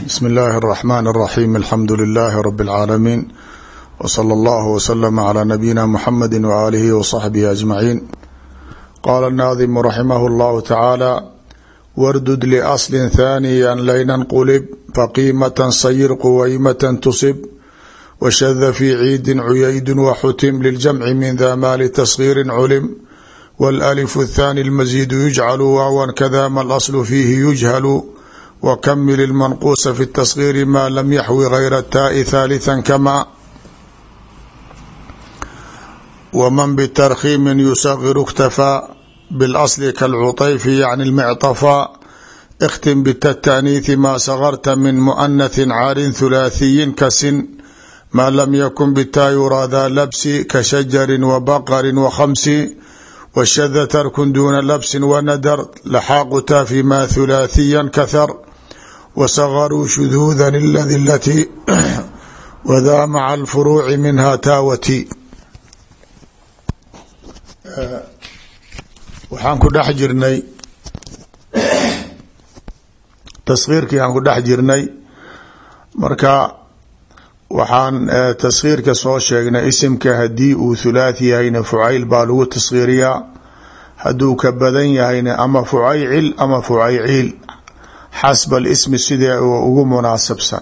بسم الله الرحمن الرحيم الحمد لله رب العالمين وصلى الله وسلم على نبينا محمد وآله وصحبه أجمعين. قال الناظم رحمه الله تعالى: واردد لأصل ثانيا لين انقلب فقيمة صير قويمة تصب وشذ في عيد عييد وحتم للجمع من ذا مال تصغير علم والألف الثاني المزيد يجعل واوا كذا ما الأصل فيه يجهل وكمل المنقوص في التصغير ما لم يحوي غير التاء ثالثا كما ومن بترخيم يصغر اكتفى بالأصل كالعطيف يعني المعطفى اختم بالتأنيث ما صغرت من مؤنث عار ثلاثي كسن ما لم يكن بالتاء يرى ذا لبس كشجر وبقر وخمس والشذ ترك دون لبس وندر لحاق تا فيما ثلاثيا كثر وصغروا شذوذا التي وذا مع الفروع منها تاوتي. waxaan ku dhex jirnay tasgiirkii aan ku dhex jirnay marka waxaan tasgiirka soo sheegnay isimka haddii uu thulaathi yahayna fucayl baa lagu tasgiiriyaa hadduu ka badan yahayna ama fucaycil ama fucayciil xasba alismi sidee ugu munaasabsan.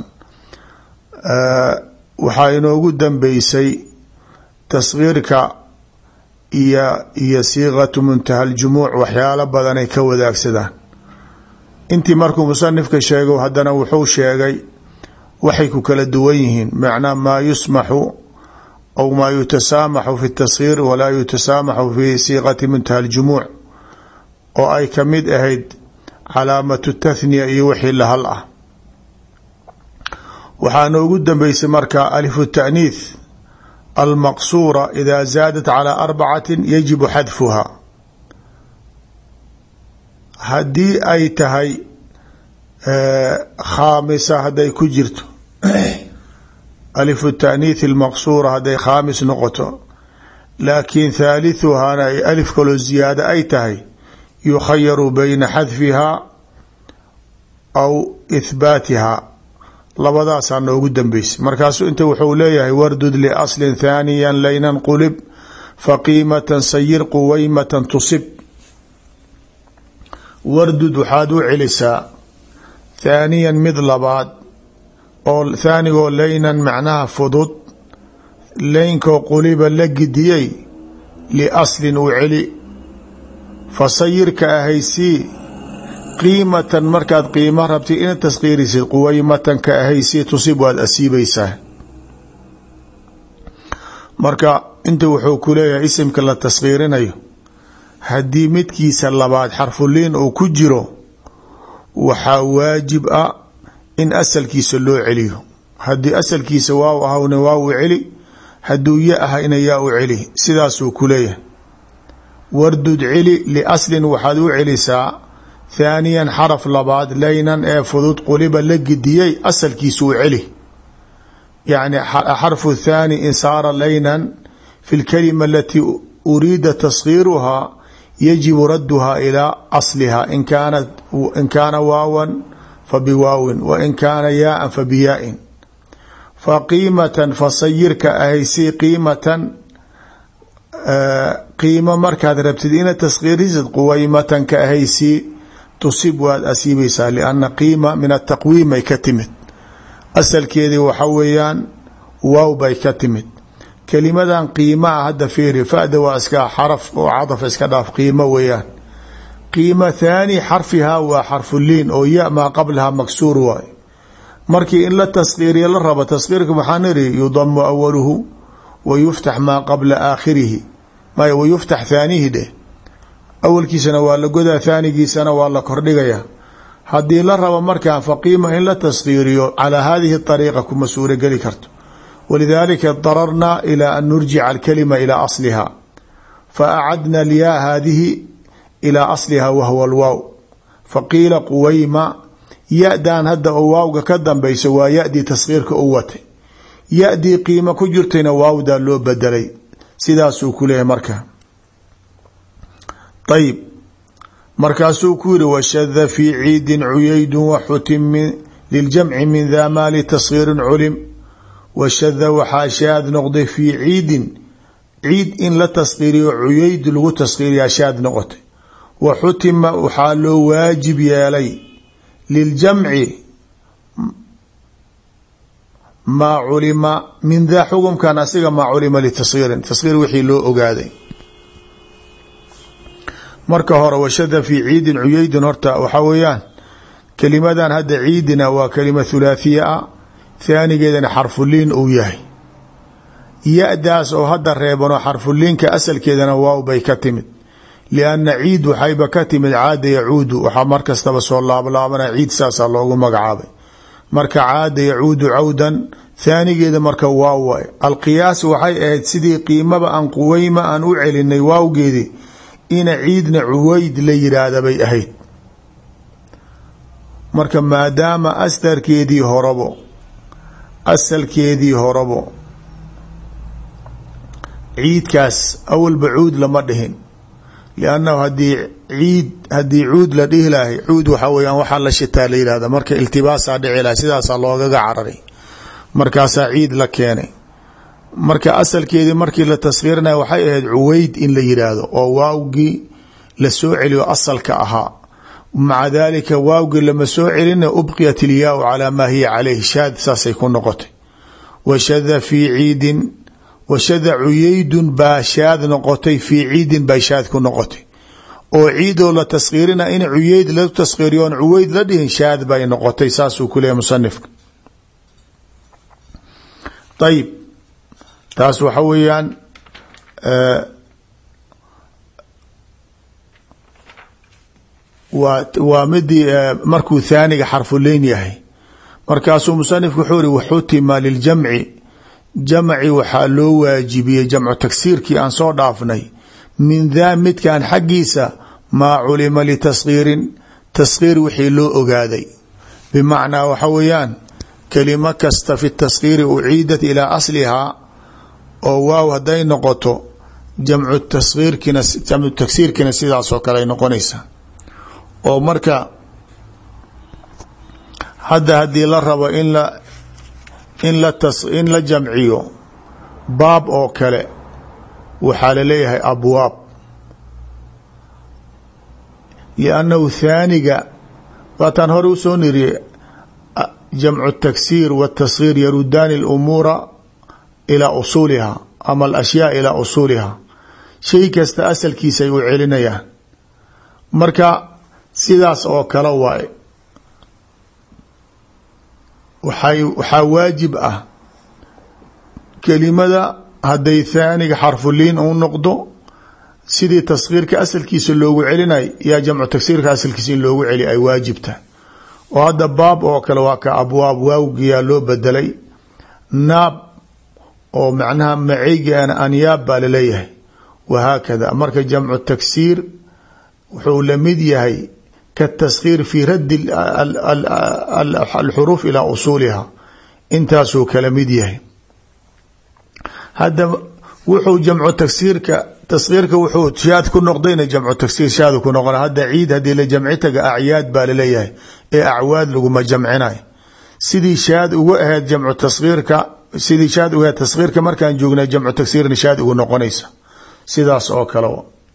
waxaa inoogu dambeysay tasgiirka iyo siiqatu muntaha aljumuuc waxyaalo badanay ka wadaagsadaan. intii markuu musanifka sheego haddana wuxuu sheegay waxay ku kala duwan yihiin, macnaa maa yusmaxu aw maa yutasaamaxu fi tasgiir walaa yutasaamaxu fi siiqati muntaha aljumuuc, oo ay ka mid ahayd calaamatu tathniya iyo wixii lahal ah. waxaa noogu dambeysay marka alifu taaniith almaqsuura ida zaadat calaa arbacatin yajibu xadfuha. haddii ay tahay khaamisa hadday ku jirto alifu taaniith almaqsuura hadday khaamis noqoto laakiin thaalithuhana ay alif kaloo ziyaado ay tahay yukhayaru bayna xadfihaa aw ihbaatiha. labadaasaa noogu dambeysay. markaasuu inta wuxuu leeyahay wardud liaslin thaaniya laynan qulib faqiimatan sayir quwaymatan tusib. wardud waxaad u celisaa thaaniyan mid labaad oo thaanigoo laynan macnaha fudud, laynkoo quliba la gidiyey liaslin u celi fasayirka ahaysii qiimatan markaad qiimo rabtid inaad tasqiirisid quwaymatan ka ahaysii tusib waad asiibaysaa. marka inta wuxuu ku leeyahay isimka la tasqiirinayo haddii midkiisa labaad xarfuliin uu ku jiro waxaa waajib ah in asalkiisa loo celiyo. haddii asalkiisa waaw ahawna waa u celi, hadduu ya ahayna yaa u celi. sidaasuu ku leeyahay wardud celi liaslin waxaad u celisaa thaaniyan xaraf labaad laynan ee fudud quliba la gidiyey asalkiisa u celi. yacni xarfu thaani in saara laynan fi lkalima alatii uriida tasgiiruhaa yajibu radduhaa ilaa asliha in kaana waawan fabiwaawin wain kaana yaaan fabiyaa-in. faqiimatan fasayirka ahaysii qiimatan qiimo markaad rabtid inaad tasgiirisid quwaymatan ka ahaysii tusib waad asiibaysaa lianna qiima min ataqwiim ay ka timid, asalkeedii waxa weeyaan waaw bay ka timid. kelimadan qiimaa hadda fiiri fada waa iska xaraf oo cadaf iska dhaaf qiimo weeyaan. qiima thaani xarfihaa waa xarfuliin oo ya maa qablahaa maksuur waay. markii in la tasgiiriya la rabo tasgiirka maxaa niri yudamu awaluhu wa yuftax maa qabla aakhirihi maya wa yuftax thaanihi dheh, awalkiisana waa la godaa thaanigiisana waa la kordhigaya. haddii la rabo markaa faqiima in la tasgiiriyo calaa hadihi ariiqa kuma suuro geli karto. walidaalika dararnaa ilaa an nurjica alkalima ilaa asliha faacadna lyaa haadihi ilaa asliha wahwa alwaaw faqiila quwayma. ya-dan hadda oo waawga ka dambaysa waa ya-dii tasgiirka u watay, ya-dii qiimo ku jirtayna waawdaa loo bedelay. sidaasuu ku leeyahay marka. ayib markaasuu ku yihi washada fii ciidin cuyaydun waxutim liljamci min daa maa litasgiirin culim washada waxaa shaad noqday fii ciidin ciid in la tasgiiriyo cuyeyd lagu tasgiiriyaa shaad noqotay wa xutima waxaa loo waajib yeelay liljamci maa culima min daa xukumkan asiga maa culima litasgiirin tasgiir wixii loo ogaaday. marka hore washada fii ciidin cuyeydin horta waxaa weeyaan kelimadan hadda ciidina waa kelima thulaathiya ah haanigeedana xarfuliin uu yahay ya-daas oo hadda reebano xarfuliinka asalkeedana waaw bay ka timid lianna ciid waxayba ka timid caada yacuudu waxaa mar kastaba soo laablaabana ciid saasaa loogu magacaabay marka caada yacuudu cawdan haanigeeda marka waaw waay alqiyaas waxay ahayd sidii qiimaba aan quweyma aan u celinay waawgeedii ina ciidna cuweyd la yiraahda bay ahayd. marka maadaama astarkeedii horabo asalkeedii horabo ciidkaas awalba cuud lama dhihin liannahu haddii cuud la dhihi lahay cuud waxaa weyaan waxaa la shitaa la yihahda marka iltibaasaa dhici lahay sidaasaa loogaga cararay markaasaa ciid la keenay marka asalkeedii markii la tasgiirinaya waxay ahayd cuweyd in la yidhaahdo oo waawgii la soo celiyo asalka ahaa maca dalika waawgii lama soo celina ubqiyat ilyaau calaa maa hiya caleyh shaad saasay ku noqotay washada fii ciidin washada cuyeydun baa shaad noqotay fii ciidin bay shaad ku noqotay oo ciidoo la tasgiirina in cuyeyd la tasgiiriyo oon cuweyd la dhihin shaad bay noqotay saasuu ku leeyahy musanifka. ayib taas waxa weeyaan waa midii markuu thaaniga xarfuleyn yahay markaasuu musanifku wuxuu iri waxutima liljamci jamci waxaa loo waajibiyey jamcu tagsiirkii aan soo dhaafnay min daa midkan xaggiisa maa culima litasgiirin tasgiir wixii loo ogaaday bimacnaa waxa weeyaan kelimo kasta fi tasgiiri uciidat ilaa aslihaa oo waaw hadday noqoto jamcu tagsiirkina sidaasoo kale ay noqonaysaa oo marka hadda haddii la rabo in la jamciyo baab oo kale waxaa la leeyahay abwaab liannahu thaaniga waataan hore usoo niriyey jamcu taksiir watasgiir yarudaani lumuura ilaa usuuliha ama alashyaa ilaa usuuliha shay kasta asalkiisa ay u celinayaan marka sidaas oo kale waaye waxaa waajib ah kelimada hadday thaaniga xarfuliin u noqdo sidii tasgiirka asalkiisa loogu celinay yaa jamcu tagsiirka asalkiisa in loogu celi ay waajibta oo hadda baab oo kale waa ka abwaab waawgiyaa loo bedelay naab oo macnaha maceygaana anyaab baa laleeyahay wahaakada marka jamcu tagsiir wuxuu la mid yahay katasgiir fi raddi alxuruuf ilaa usuuliha intaasuu kala mid yahay. hadda wuxuu jamcu tasgiirka wuxuu shaad ku noqdayna jamcu tagsiir shaad ku noqona hadda ciid haddii la jamci taga acyaad baa laleeyahay ee acwaad laguma jamcinay sidii shaad uga ahayd jamcu tasgiirka sidii shaad uga ahayd tasgiirka markaan joognay jamcu tagsiirna shaad ugu noqonaysa sidaas oo kale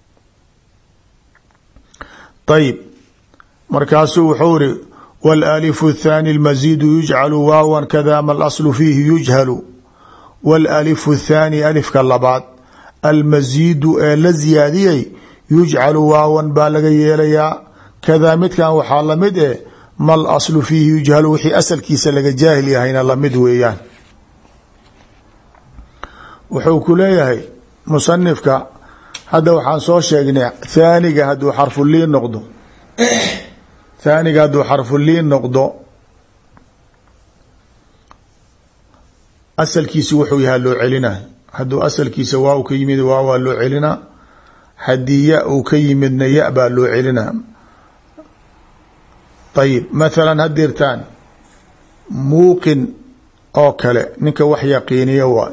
ayib markaasuu wuxuu iri wاlalifu الthaani اlmaziidu yujcalu waawan kada ma اlaslu fiihi yujhalu wاlalifu الthaani alifka labaad almaziidu ee la ziyaadiyey yujcalu waawan baa laga yeelayaa kadaa midkan waxaa lamid eh ma laslu fiihi yujhalu wixii asalkiisa laga jaahil yahayna lamid weeyaan. wuxuu ku leeyahay musanifka hadda waxaan soo sheegnay thaaniga hadduu xarfuliin noqdo asalkiisi wuxuu yahaa loo celinaa hadduu asalkiisa waaw ka yimid waawaa loo celinaa haddii ya uu ka yimidna ya baa loo celinaa. ayib mathalan hadirtaan muuqin oo kale ninka wax yaqiiniya waay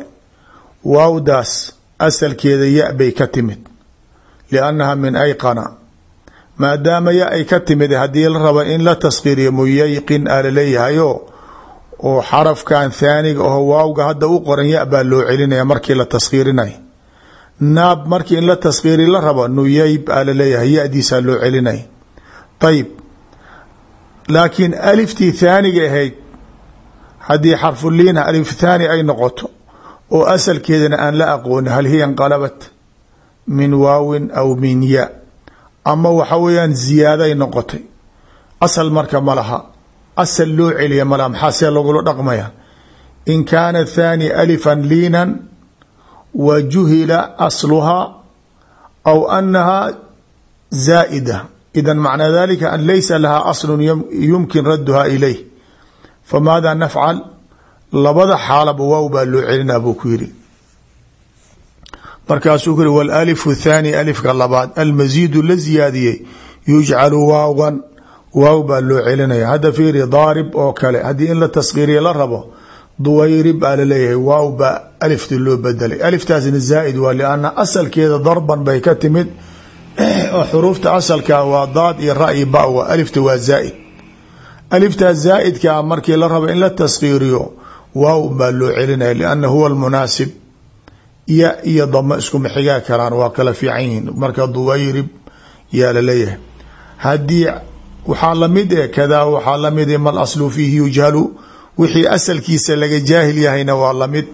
waawdaas asalkeeda ya bay ka timid liannaha min ayqana maadaama ya ay ka timid haddii la rabo in la taskhiiriyo muyayqin aa laleeyahayo oo xarafkan thaaniga oo waawga hadda u qoran ya baa loo celinaya markii la taskhiirinayo. naab markii in la taskhiiri la rabo nuyayb aa laleeyahay yadiisaa loo celinaya. ayib laakiin aliftii thaaniga ahayd haddii xarfuliin alif thaani ay noqoto oo asalkeedana aan la aqoonin hal hiya inqalabat min waawin aw min ya ama waxa weeyaan ziyaaday noqotay asal marka ma laha asal loo celiya malaha maxaa see lagula dhaqmaya in kaana thaani alifan liinan wa juhila asluhaa aw annaha zaa'ida idan macnaa dalika an laysa lahaa aslun yumkin radduha ilayh famaada nafcal labada xaalaba waaw baa loo celinaa buu ku yidhi. markaasuu ku yihi wاlأlifu الthaani alifka labaad almasiidu la ziyaadiyey yujcalu waawan waaw baa loo celinaya. hadda fiiri daarib oo kale haddii in la taskhiiriya la rabo duwayrib baa laleeyahay waaw baa alifti loo bedelay. aliftaasna zaa'id waa lianna asalkeeda darban bay ka timid oo xuruufta asalka waa daad iyo ra iyo ba wa alifta waa zaa'id. aliftaas zaa'idkaa markii la rabo in la taskhiiriyo waaw baa loo celinaya lianna huwa almunaasib. ya iyo damo iskuma xigaa karaan waa kala fiican yihiin marka duwayrib yaa laleeyahay. haddii waxaa lamid kadaa waxaa lamid mal aslu fiihi yujhalu wixii asalkiisa laga jaahil yahayna waa lamid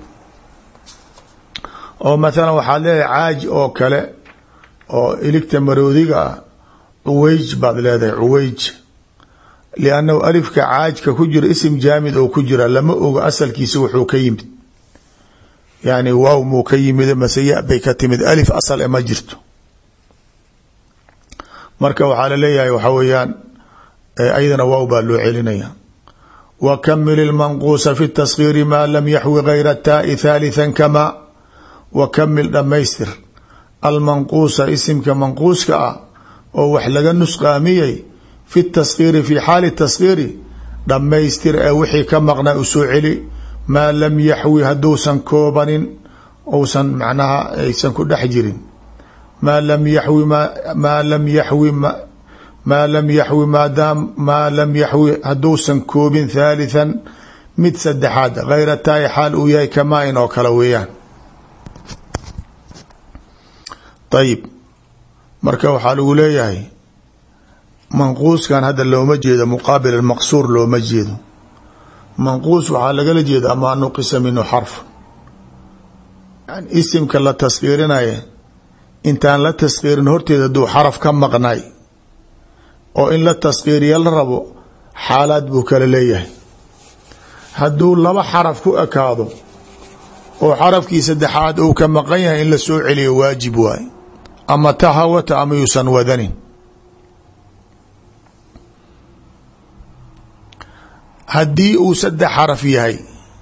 oo mathalan waxaad leedahay caaj oo kale oo iligta maroodiga ah cuweyj baad leedahay cuweyj liannahu alifka caajka ku jira isim jaamid oo ku jira lama ogo asalkiisa wuxuu ka yimid yani waaw muu ka yimid mase ya bay ka timid alif asal ma jirto. marka waxaa laleeyahay waxaa weeyaan aydana waaw baa loo celinaya. wa kamil ilmanquusa fi taskhiiri maa lam yaxwi gayra taai thalithan kama wa kamil dhammaystir almanquusa isimka manquuska ah oo wax laga nusqaamiyey fi taskhiiri fi xaali taskhiiri dhammaystir ee wixii ka maqnaa u soo celi maa lam yaxwi hadduusan koobanin ousan macnaha aysan ku dhex jirin maa lam yaxwi maa lam yaxwi hadduusan koobin thaalithan mid saddexaad gayra taai xaal uu yahay kamaa in oo kale weeyaan. ayib marka waxaa lagu leeyahay manquuskan hadda looma jeedo muqaabil almaqsuur looma jeedo. manquus waxaa lagala jeeda amaa nuqisa minhu xarf yani isimka la taskhiirinaya intaan la taskhiirin horteeda hadduu xaraf ka maqnay oo in la taskhiiriya la rabo xaalaad buu kala leeyahay. hadduu laba xaraf ku ekaado oo xarafkii saddexaad uu ka maqan yahay in la soo celiyo waajib waay ama tahawata ama yuusan wadanin. haddii uu saddex xaraf yahay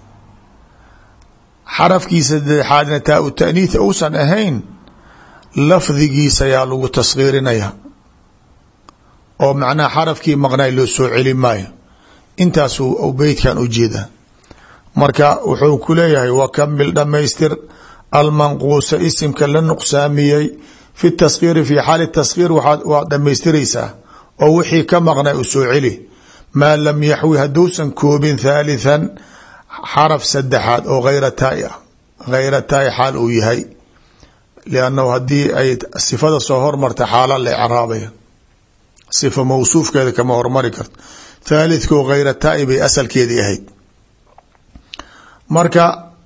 xarafkii saddexaadna taa u taaniith uusan ahayn lafdigiisa yaa lagu taskhiirinaya oo macnaha xarafkii maqnaay loo soo celi maayo. intaasuu beytkan ujeeda. marka wuxuu ku leeyahay wakamil dhammaystir almanquusa isimka la nuqsaamiyey fi taskhiiri fi xaali taskhiir waad dhammaystiraysaa oo wixii ka maqnay u soo celi maa lam yaxwi hadduusan koobin thaalithan xaraf saddexaad oo hayra taai ah hayra taai xaal uu yahay liannahu haddii ay sifada soo hormarta xaala la icraabaya sifa mawsuufkeeda kama hormari karto thaalithkoo hayra taai bay asalkeedii ahayd. marka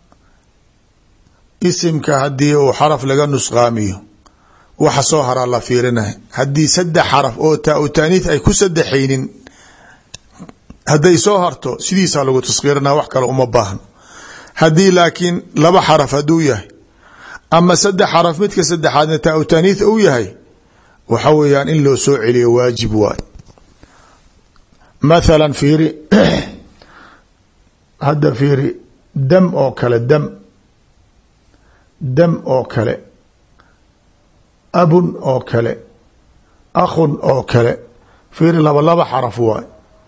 isimka haddii uu xaraf laga nusqaamiyo waxa soo haraa la fiirinay haddii saddex xaraf oo taa u taaniith ay ku saddexaynin hadday soo harto sidiisaa lagu taskhiirinaa wax kale uma baahno. haddii laakiin laba xaraf hadduu yahay ama saddex xaraf midka saddexaadna taa u taaniith uu yahay waxa weeyaan in loo soo celiyo waajib waay. mathalan fiiri hadda fiiri dam oo kale dam oo kale abun oo kale akhun oo kale fiiri laba xaraf waay.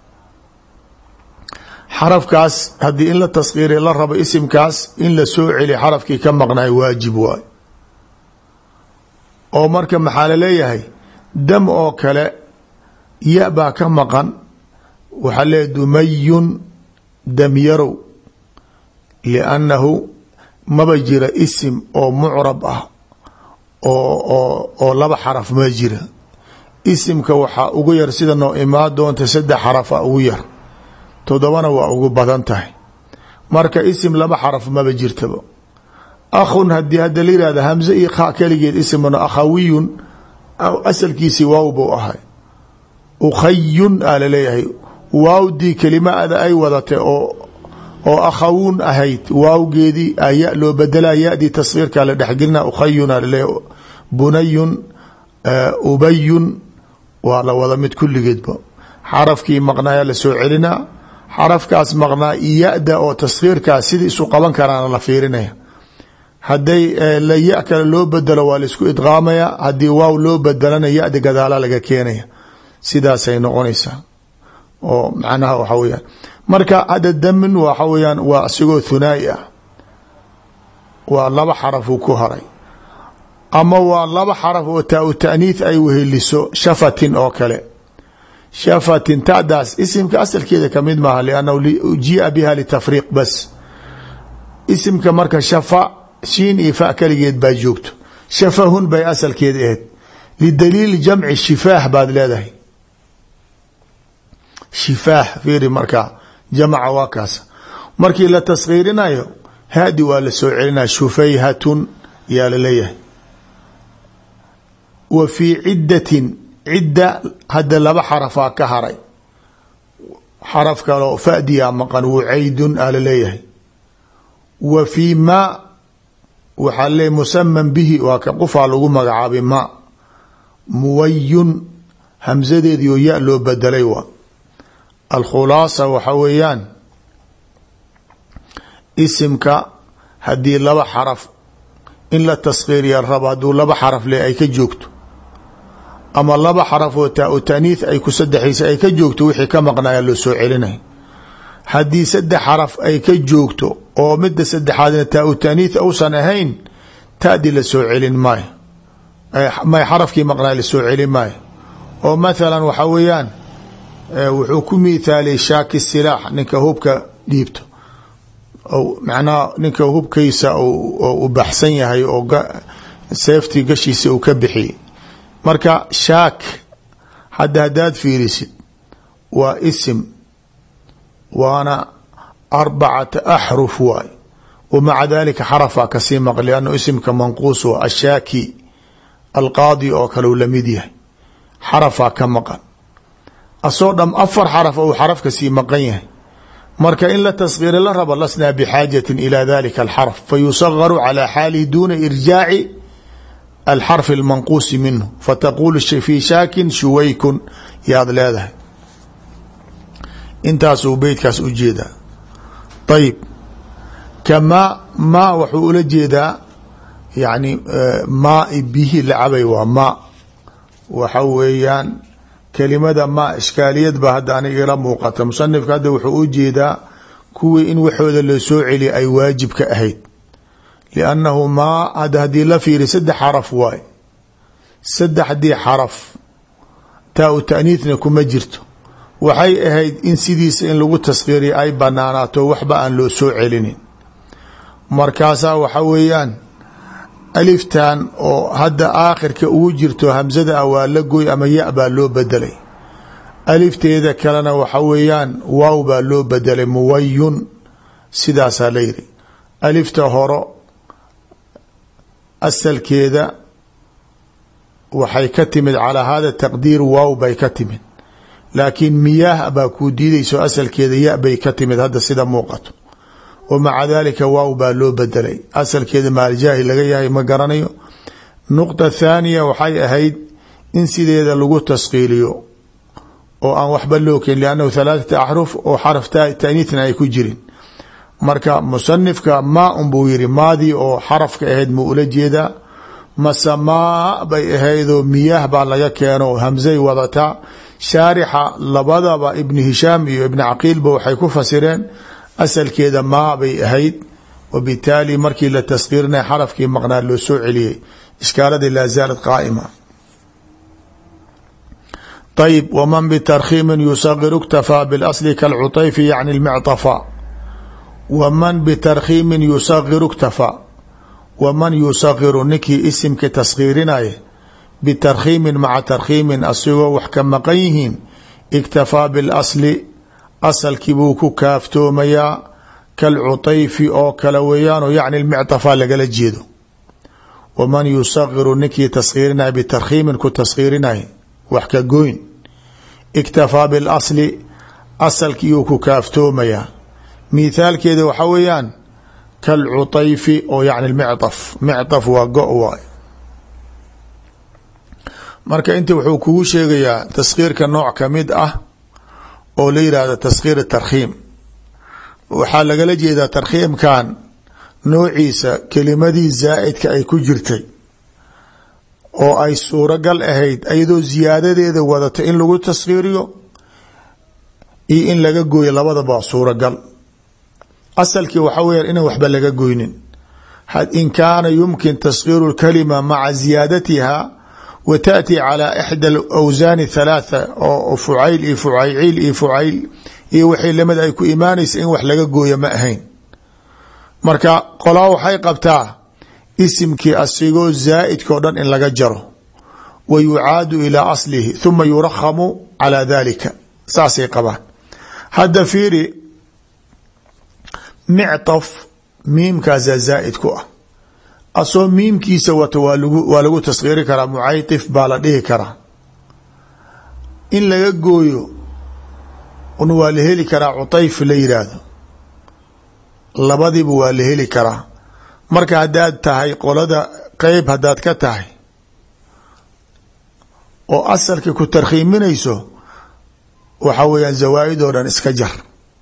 xarafkaas haddii in la taskhiiriya la rabo isimkaas in la soo celiya xarafkii ka maqnaay waajib waay oo marka maxaa laleeyahay dam oo kale ya baa ka maqan waxaa leeya dumayun damyarow liannahu maba jira isim oo mucrab ah oo laba xaraf ma jira. isimka waxaa ugu yar sida noo imaa doonta 3 xarafa ugu yar, 7 waa ugu badan tahay. marka isim laba xaraf maba jirtaba. akhun hadii hadda la yihahda hamze iyo kha keligeed isimna akhawiyun asalkiisi waaw buu ahay. ukhayun aa laleeyahay waawdii kelimaada ay wadatay oo akhawun ahayd waawgeedii aya loo bedelaa yadii tasgiirka la dhexgelina ukhayun aa laleeyahay. bunayun ubayun waa la wada mid kulligeedba. xarafkii maqnaaya la soo celinaa, xarafkaas maqnaa iyada oo tasgiirkaas sidii isu qaban karaana la fiirinaya. hadday la ya kale loo bedelo waa la isku idqaamaya, haddii waaw loo bedelana yada gadaala laga keenaya. sidaasay noqonaysaa oo macnaha waxa weyaan. marka hadda damin waxa weyaan waa asigoo thunaa'i ah, waa 2 xarafuu ku haray, ama waa 2 xaraf oo taa u taaniith ay weheliso. shafatin oo kale, shafatin tadaas isimka asalkeeda kamid maaha liannahu jiia biha litafriiq bas. isimka marka shafa shiin iyo fa keligeed baa joogto, shafahun bay asalkeeda ahayd. lidaliil jamci shifaah baad leedahay, shifaah fiiri marka jamaca waa kaas. markii la tasgiirinayo haadi waa la soo celinaya, shufayhatun yaa la leeyahay. wa fii ciddatin cidda hadda 2 xarafaa ka haray, xaraf kaloo fadiyaa maqan wucaydun aa la leeyahay. wa fii ma waxaa leeyahy musaman bihi waa ka qofaa lagu magacaabay ma. muwayun hamsadeedii oo ya loo bedelay waa. alkhulaasa waxa weeyaan isimka haddii 2 xaraf in la tasgiiriya rabo, hadduu 2 xaraf le ay ka joogto, ama 2 xaraf oo taa u taaniith ay ku saddexaysa ay ka joogto, wixii ka maqnaya loo soo celinay. haddii 3 xaraf ay ka joogto oo midda saddexaadna taa u taaniith uusan ahayn, taadi la soo celin maayo, may xarafkii maqnaya la soo celin maayo. oo mathalan waxa weeyaan wuxuu ku miithaaliyay shaaki silaax, ninka hubka dhiibto, macnaha ninka hubkiisa u baxsan yahay oo seeftii gashiisa uu ka bixiyey. marka shaak haddaad fiirisid waa isim, waana 4 axruf waay, wamaca dalika xarafaa kasii maqan liannu isimka manquus waa. ashaaki alqaadi oo kale uu lamid yahay, xarafaa ka maqan. asoo dham 4 xaraf ou xarafka sii maqan yahay. marka in la tasgiira la rabo lasnaa bixaajatin ila dalika alxarf, fayusagaru calaa xaalihi duuna irjaaci alxarfi almanquusi minhu, fataqulu fi shaakin shuwaykun yaad leedahay. intaasuu beytkaas u jeedaa. ayib kama ma wuxuu ula jeedaa yani maai bihi lacabay waa ma. waxa weeyaan kelimada ma ishkaaliyad ba hadda aniga ila muuqata. musanifka hadda wuxuu u jeedaa kuwii in waxooda loo soo celiya ay waajib ka ahayd, liannahu ma hadda haddii la fiiri 3 xaraf waay. 3dii xaraf taa u taaniithna kuma jirto, waxay ahayd in sidiisa in lagu tasgiiriya ay banaanaato, waxba aan loo soo celinin. markaasaa waxa weeyaan aliftan oo hadda aakhirka ugu jirto hamsada ah waa la goy ama ya baa loo bedelay. alifteeda kalena waxa weeyaan waaw baa loo bedelay, muwayun. sidaasaa la yiri. alifta horo asalkeeda waxay ka timid calaa hada taqdiir waaw bay ka timid, laakiin miyaah baa kuu diidayso asalkeeda ya bay ka timid hadda sida muuqato. wamaca dalika waaw baa loo bedelay, asalkeeda maaljaahi laga yahay ma garanayo. nuqطa thaaniya waxay ahayd in sideeda lagu tasqiiliyo oo aan waxba loo keenin, liannahu 3 axruf oo xaraf taaniithna ay ku jirin. marka musanifka maa un buu yiri, maadii oo xarafka ahayd ma ula jeedaa, mase maa bay ahaydoo miyaah baa laga keeno hamsay wadataa. shaarixa labadaba ibn hishaam iyo ibn caqiilba waxay ku fasireen asalkeeda maa bay ahayd, wabitaali markii la tasqiirinay xarafkii maqnaa loo soo celiyey. ishkaaladii laa zaalad qaa'ima. طيب ومن بترخيم يصغر اكتفى بالأصل كالعطيف يعني المعطفى ومن بترخيم يصغر اكتفى ومن يصغر ninkii isimka tasgiirinaya bitarkhiimin maca tarkhiimin asigoo wax ka maqan yihiin اktafaa biاlasli asalkii buu ku kaaftoomayaa kalcutayfi oo kale weeyaanoo yacni lmicطafaa lagala jeedo waman yusagiru ninkii tasgiirinaya bitarkhiimin ku tasgiirinaya wax ka goyn اktafaa biاlasli asalkiiyuu ku kaaftoomayaa mithaalkeeda waxa weeyaan kalcutayfi oo yacni micطaf micطaf waa go waay marka inta wuxuu kugu sheegayaa taskiirka nooc kamid ah oo la yihahdo taskiir tarkhiim waxaa lagala jeedaa tarkhiimkan noociisa kelimadii zaa'idka ay ku jirtay oo ay suuragal ahayd iyadoo ziyaadadeeda wadato in lagu taskiiriyo iyo in laga gooyo labadaba suuragal asalkii waxaa weyaan inaan waxba laga goynin in kaana yumkin taskiiru اlkalima maca ziyaadatiha wa taأti calى ixdى اawsaani ثalaaثa oo fucayl iyo fucayciil iyo fucayl iyo wixii lamid ay ku imaanaysa in wax laga gooyo ma ahayn marka qolaa waxay qabtaa isimkii asigoo zaa'idkao dhan in laga jaro wa yucaadu ilaa aslihi ثuma yurakhamu calى dalika saasay qabaan hadda fiiri micطaf miimkaasaa zaa'id ku ah asoo miimkiisa wato waa lagu taskiiri karaa mucayطif baa la dhihi karaa in laga gooyo un waa la heli karaa cutayf la yidhaahdo labadiiba waa la heli karaa marka haddaad tahay qolada qeyb haddaad ka tahay oo asalka ku tarkhiiminayso waxaa weeyaan zawaa'id oo dhan iska jar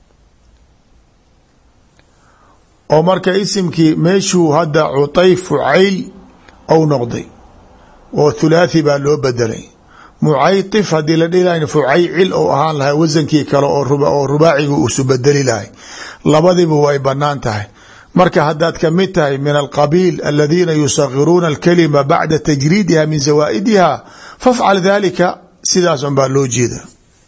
oo marka isimkii meeshuu hadda cutayf fucayl ou noqday oo thulaathi baa loo bedelay mucayطif haddii la dhihi lahay fucaycil ou ahaan lahay wasankii kale oo rubaaciga usu bedeli lahay labadiba way banaan tahay marka haddaad kamid tahay min alqabiil aladiina yusagiruuna alkalima bacda tajriidiha min zawaa'idiha fafcal dalika sidaas un baa loo jeeda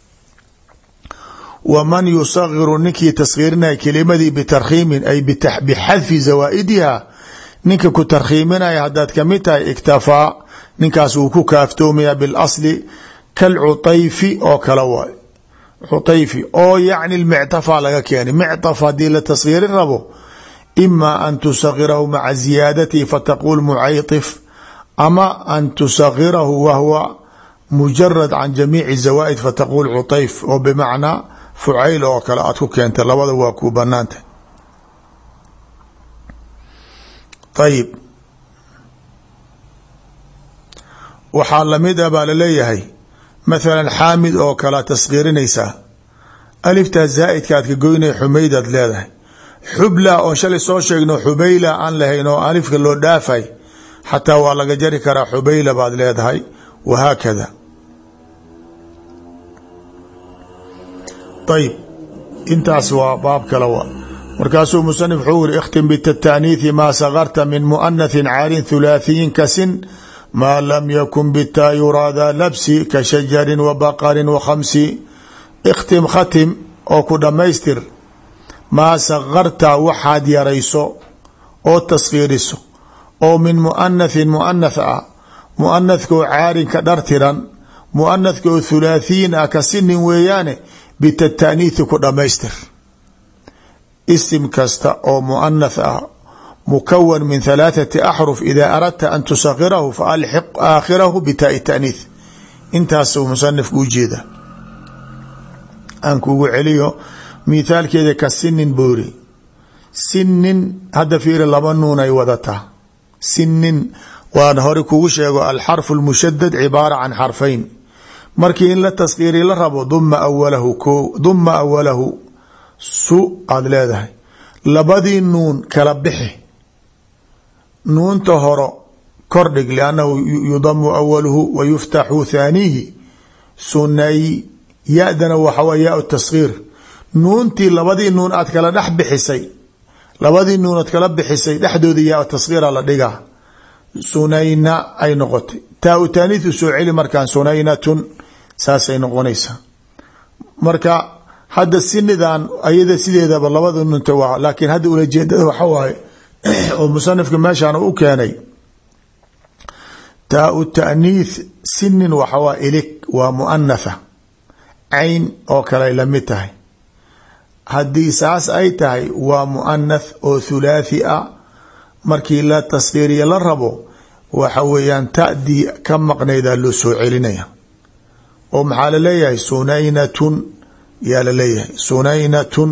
wman yusagiru ninkii taskiirinaya kelimadii bitarkhiimin ay bixadfi zawaa'idiha ninka ku tarkhiiminaya haddaad kamid tahay iktafaa ninkaas wuu ku kaaftoomaya bilasli kalcutayfi oo kale waay cutayfi oo yacni micطafaa laga keenay micطaf haddii la taskiirin rabo ima an tusagirahu maca ziyaadatihi fataqul mucayطif ama an tusagirahu wahwa mujarad can jamiici zawaa'id fataqul cutayf oo bimacnaa fucayl oo kale aad ku keentay labada waa ku banaantah ayib waxaa lamid a baa laleeyahay mathalan xaamid oo kale taskiirinaysaa aliftaa zaa'idka aad ka goynay xumaydaad leedahay xubla oo shalay soo sheegno xubayla aan lahayn oo alifka loo dhaafay xataa waa laga jari karaa xubayla baad leedahay wahaakada ayb intaas waa baab kale wa markaasuu musanif wuxuu yiri ikhtim bitataaniithi maa sagarta min muanaثin caarin thulaathiyin kasin maa lam yakun bitaa yuraada labsi ka shajarin wa baqarin wa khamsi ikhtim khatim oo ku dhammaystir maa sagarta waxaad yarayso oo taskiiriso oo min muanaثin muanath ah muanathkoo caarin ka dhartiran muanathkoo thulaathiyin ah ka sinin weeyaane bitataaniithi ku dhammaystir isim kasta oo muanath ah mukawan min halaathati axruf idaa aradta an tusagirahu fa alxiq aakhirahu bitaai taaniith intaasuu musanifku u jeeda aan kugu celiyo mithaalkeeda ka sinin boori sinin hadda fiiri laba nuun ay wadataa sinin waan hore kugu sheego alxarfu lmushadad cibaara can xarfayn markii in la taskiiri la rabo duma awalahu su aada leedahay labadii nuun kala bixi nuunta horo kordhig liannahu yudamu awaluhu wa yuftaxu thaaniihi sunay ya-dana waxawa yaa taskiir nuuntii labadii nuun aad kala dhex bixisay labadii nuun aad kala bixisay dhexdooda yaa taskiira la dhigaa sunayna ay noqotay taa u taaniiu soo celi markaan sunaynatun saasay noqonaysaa. marka hadda sinidan ayada sideedaba labada nunta waa, laakiin hadda ulajeedada waxa waaye oo musanifka meeshaan u keenay taau ta'niith sinin waxa waa ilig waa muanatha cayn oo kale la mid tahay. haddii saas ay tahay waa muanath oo thulaathi ah, markii la tasqiiriya la rabo waxa weeyaan ta'dii ka maqnaydaa loo soo celinaya oo maxaa la leeyahay sunaynatun yaa la leeyahay sunaynatun.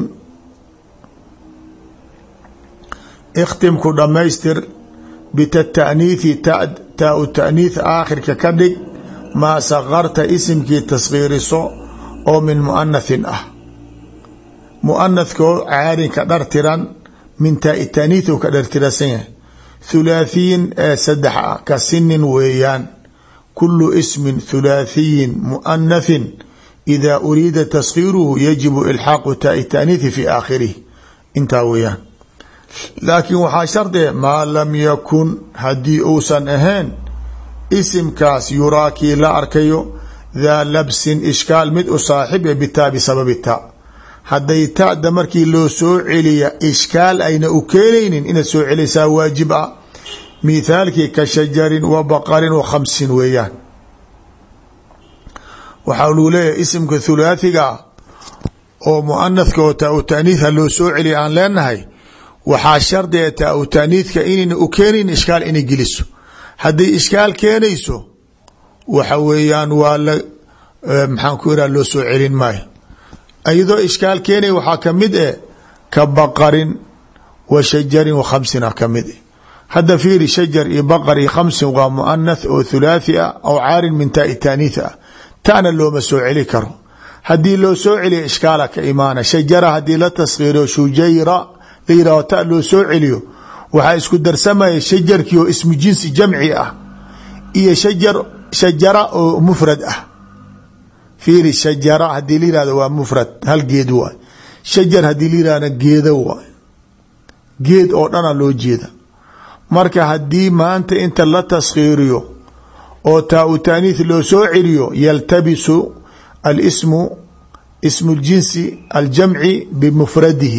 ikhtimku dhammaystir bitata'niithi taau ta'niith aakhirka ka dhig maa saqarta isimkii tasqiiriso oo min muanathin ah, muanathkoo caarinka dhartiran min taai ta'niith u ka dhartirasan yahay. thulaathiyin ee saddex ah ka sinin weeyaan. kulu ismin thulaathiyin muanathin idaa uriida taskhiiruhu yajibu ilxaaqu taai ta'niithi fi aakhirihi, intaa weeyaan. laakiin waxaa shardiga maa lam yakun haddii uusan ahayn isimkaas yuraakii la arkayo daa labsin ishkaal mid u saaxib e bitaa bisababi taa. hadday ta'da markii loo soo celiya ishkaal ayna u keenaynin inaad soo celisaa waajib ah. mithaalkii ka shajarin wa baqarin wa khamsin weeyaan. waxaa luu leeyahay isimka thulaathiga oo muanathka oo taa u ta'niitha loo soo celiya aan leenahay waxaa shardiga taa u ta'niithka inayna u keenayn ishkaal inay geliso. hadday ishkaal keenayso waxa weeyaan waa la maxaan ku iraa loo soo celin maayo. ayadoo ishkaal keenay waxaa kamid ka baqarin wa shajarin wa khamsin ah kamid hadda fiiri shajar iyo baqar iyo khamsin waa muanath oo thulaathi ah aw caarin min taai ta'niith ah, ta'na looma soo celi karo. haddii loo soo celiyo ishkaala ka imaana. shajara haddii la taskhiiriyo shujayra la yidhaaho ta loo soo celiyo waxaa isku darsamaya shajarkii oo ismu jinsi jamci ah iyo shajara oo mufrad ah. fiiri shajara haddii la yihahdo waa mufrad hal geed waay, shajar haddii la yihahdo geedo waay, geed oo dhana loo jeeda. marka haddii maanta inta la taskhiiriyo oo taa u ta'niith loo soo celiyo yaltabisu alismu ismu ljinsi aljamci bimufradihi.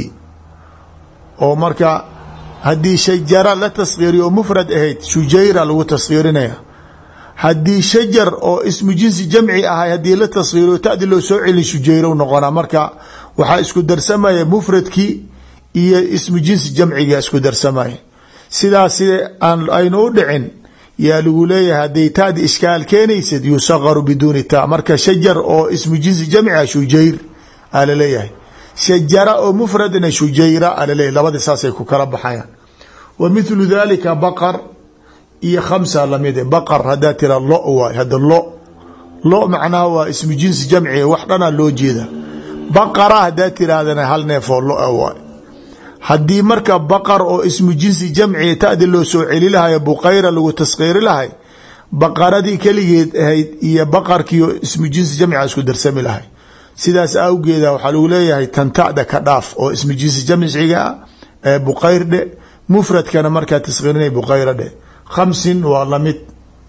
oo marka haddii shajara la taskhiiriyo oo mufrad ahayd shujayra lagu taskhiirinaya. haddii shajar oo ismu jinsi jamci ahay haddii la taskhiiriyo ta'di loo soo celin shujayra noqonaa. marka waxaa isku darsamaya mufradkii iyo ismu jinsi jamciga isku darsamaya. sidaas sida aynu u dhicin yaa lagu leeyahay hadday ta'di ishkaal keenaysid yusaqaru biduuni ta. marka shajar oo ismu jinsi jamcia shujayr aa laleeyahay, shajara oo mufradna shujayra aa laleeyahay. labadi saasay ku kala baxayaan. wa mithlu dalika baqar iyo khamsa lamid. baqar haddaa tira lo waay. hadda lo macnaha waa ismu jinsi jamci wax dhana loo jeeda. baqara haddaa tirahdana hal neefoo lo-a waay. haddii marka baqar oo ismu jinsi jamci ta'di loo soo celi lahayo buqayra lagu taskhiiri lahay, baqaradii keligeed ahayd iyo baqarkiio ismu jinsi jamcia isku darsami lahay. sidaas awgeeda waxaa lagu leeyahay tan ta'da ka dhaaf oo ismu jinsi jamciga ee buqayr dhe, mufradkana markaa taskhiirinay buqayra dhe. khamsin waa lamid.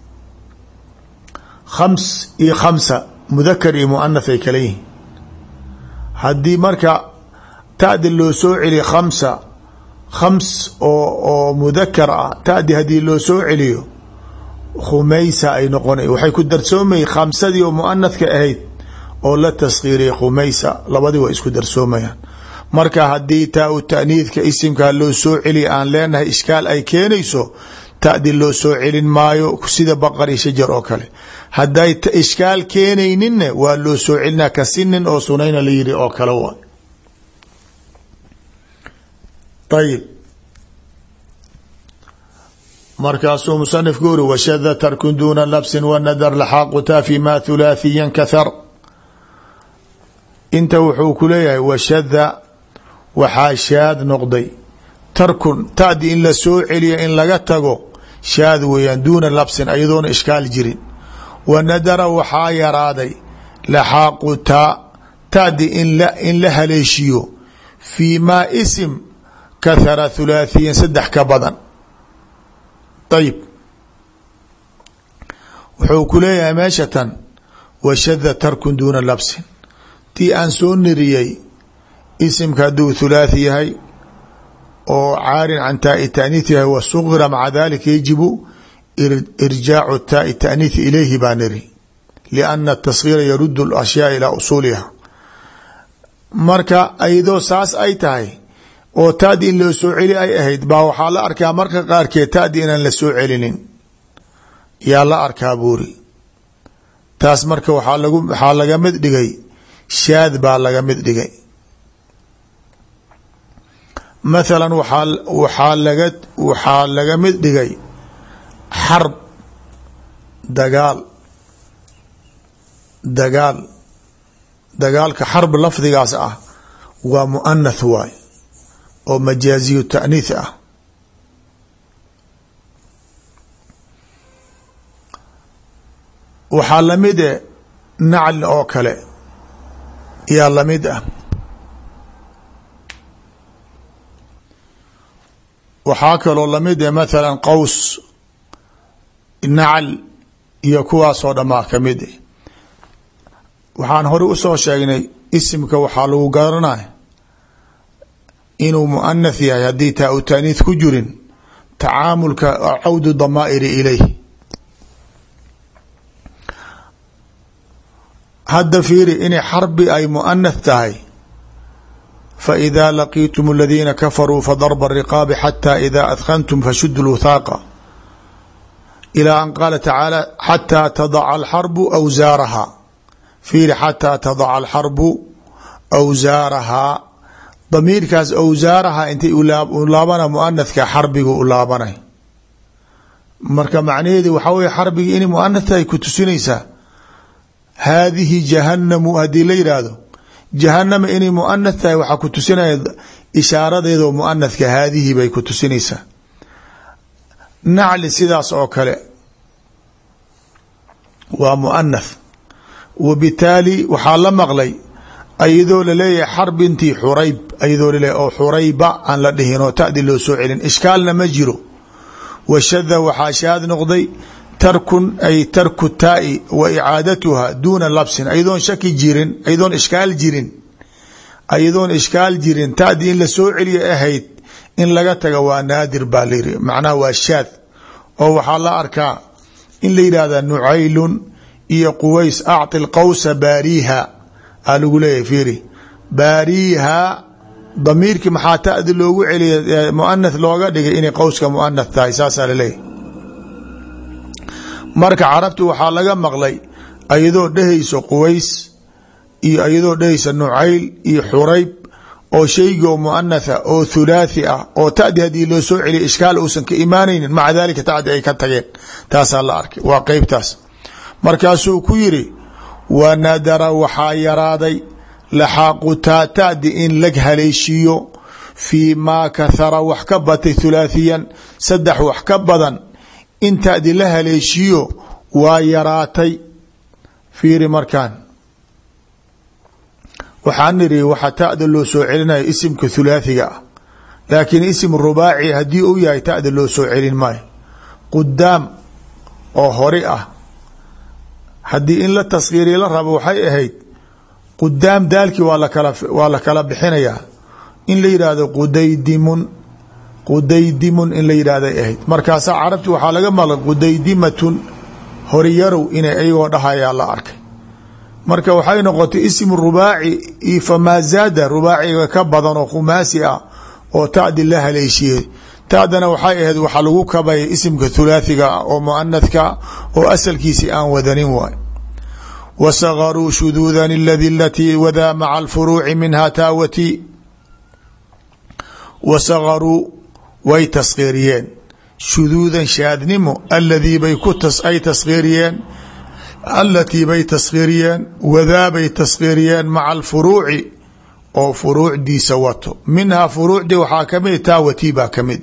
khams iyo khamsa mudakar iyo muanath ay kala yihiin. haddii marka ta'di loo soo celiyo khamsa, khams oo mudakar ah ta'di haddii loo soo celiyo khumaysa ay noqona. waxay ku darsoomay khamsadii oo muanathka ahayd oo la taskhiiriyay khumaysa, labadii waa isku darsoomayaan. marka haddii taa u ta'niidka isimkaa loo soo celiya aan leenahay ishkaal ay keenayso ta'di loo soo celin maayo sida baqar iyo shajar oo kale. hadday ishkaal keenayninna waa loo soo celinaa ka sinin oo sunayna la yidhi oo kale waay. ayib markaasuu musanifku uri washada tarkun duuna labsin wanadar laxaaqutaa fi ma thulaathiyan kahar. inta wuxuu ku leeyahay washada waxaa shaad noqday tarkun ta'di in la soo celiya in laga tago shaad weeyaan duuna labsin ayadoona ishkaal jirin. wanadara waxaa yaraaday laxaaqu taa ta'di in la haleeshiyo fii maa isim kahara thulaathiyan saddex ka badan. ayib wuxuu ku leeyahay meesha tan washada tarkun duuna labsin. tii aan soo niriyey isimka hadduu thulaathi yahay oo caarin can taai taaniith yahay wasugira maca dalika yajibu irjaacu taai taaniith ilayhi baa niri lianna atasgiira yaruddu alashyaa ilaa usuuliha. marka ayadoo saas ay tahay oo taadi in loo soo celi ay ahayd baa waxaa la arkaa marka qaarkeed taadi inaan la soo celinin yaa la arkaa buuri. taas marka waxaa laga mid dhigay shaad baa laga mid dhigay. mathalan waxaa laga mid dhigay xarb dagaalka xarb lafdigaas ah waa muanath waay oo majaaziyu taaniith ah. waxaa lamid e nacl oo kale yaa lamid ah. waxaa kaloo lamid e mathala qaws nacl iyo kuwaasoo dhamaa kamid e. waxaan hore usoo sheegnay isimka waxaa lagu garanaya inuu muanath yahay haddii taa u taaniith ku jirin tacaamulka cawdu damaa'iri ilayh. hadda fiiri inay xarbi ay muanath tahay faإida laqiitum اladiina kafaruu fadarba الriqaabi xatى ida adkantum fashudu lwthaaqa ilaa an qaala tacaala xatىa tadaca alxarbu awsaarahaa. fiiri xatىa tadaca alxarbu awsaarahaa damiirkaas awsaarahaa intay u laabana muanathka xarbigu u laabanay. marka macnaheedu waxaa weye xarbigi inay muanath tahay ku tusinaysaa. haadihi jahanamu haddii la yidhaahdo jahanama inay muanath tahay waxaa ku tusinaya ishaaradeedoo muanathka haadihi bay ku tusinaysaa. nacli sidaas oo kale waa muanath wabitaali waxaa la maqlay ayadoo laleeyahay xarbintii xurayb ayadoo laleeyahy oo xurayba aan la dhihin oo ta'di loo soo celin ishkaalna ma jiro. washada waxaa shaad noqday tarkun ay tarku taai wa icaadatuha duuna labsin ayadoon shaki jirin ayadoon ishkaal jirin taadi in la soo celiya ahayd in laga taga waa naadir baa layiri macnaha waa shaad. oo waxaa la arkaa in la yidhahda nucaylun iyo quways acti lqawsa baariiha aa lagu leeyahy fiiri baariiha damiirkii maxaa ta'di loogu celiya muanath looga dhigay inay qowska muanath tahay saasaa laleeyahy. marka carabti waxaa laga maqlay ayadoo dhehayso quways iyo ayadoo dhehaysa nucayl iyo xurayb oo shaygoo muanatha oo thulaathi ah oo ta'di haddii loo soo celiya ishkaal uusan ka imaanaynin maca dalika ta'di ay ka tageen taasaa la arkay waa qeybtaas. markaasuu ku yiri wa nadara waxaa yaraaday laxaaqu ta'di in lag haleeshiiyo fii maa kahara wax ka batay thulaathiyan saddex wax ka badan in ta'di la haleeshiyo waa yaraatay. fiiri markaan waxaan niri waxa ta'da loo soo celinayo isimka thulaathiga ah laakiin isim rubaaci haddii uu yahay ta'da loo soo celin maayo. qudaam oo hori ah haddii in la taskhiiriya la rabo waxay ahayd qudaam daalkii waa la kala bixinayaa in la yidhaahdo qudaydimun in la yidhahday ahayd. markaasaa carabti waxaa laga maqlay qudaydimatun horiyarow inay ayagoo dhahayaa la arkay. marka waxay noqotay ism rubaaci iyo famaa zaada rubaaciga ka badan oo khumaasi ah oo ta'di la haleeshiyey. ta'dana waxay ahayd waxa lagu kabaya isimka thulaathiga ah oo muanathka oo asalkiisi aan wadanin waay. wasagaruu shuduudan alatii wadaa maca alfuruuci minha taawati wasagaruu way taskhiiriyeen shuduudan shaadnimo aladii bay ay taskhiiriyeen alatii bay taskhiiriyeen wadaa bay taskhiiriyeen maca alfuruuci oo furuucdiisa wato minhaa furuucdii waxaa kamid taawati baa kamid.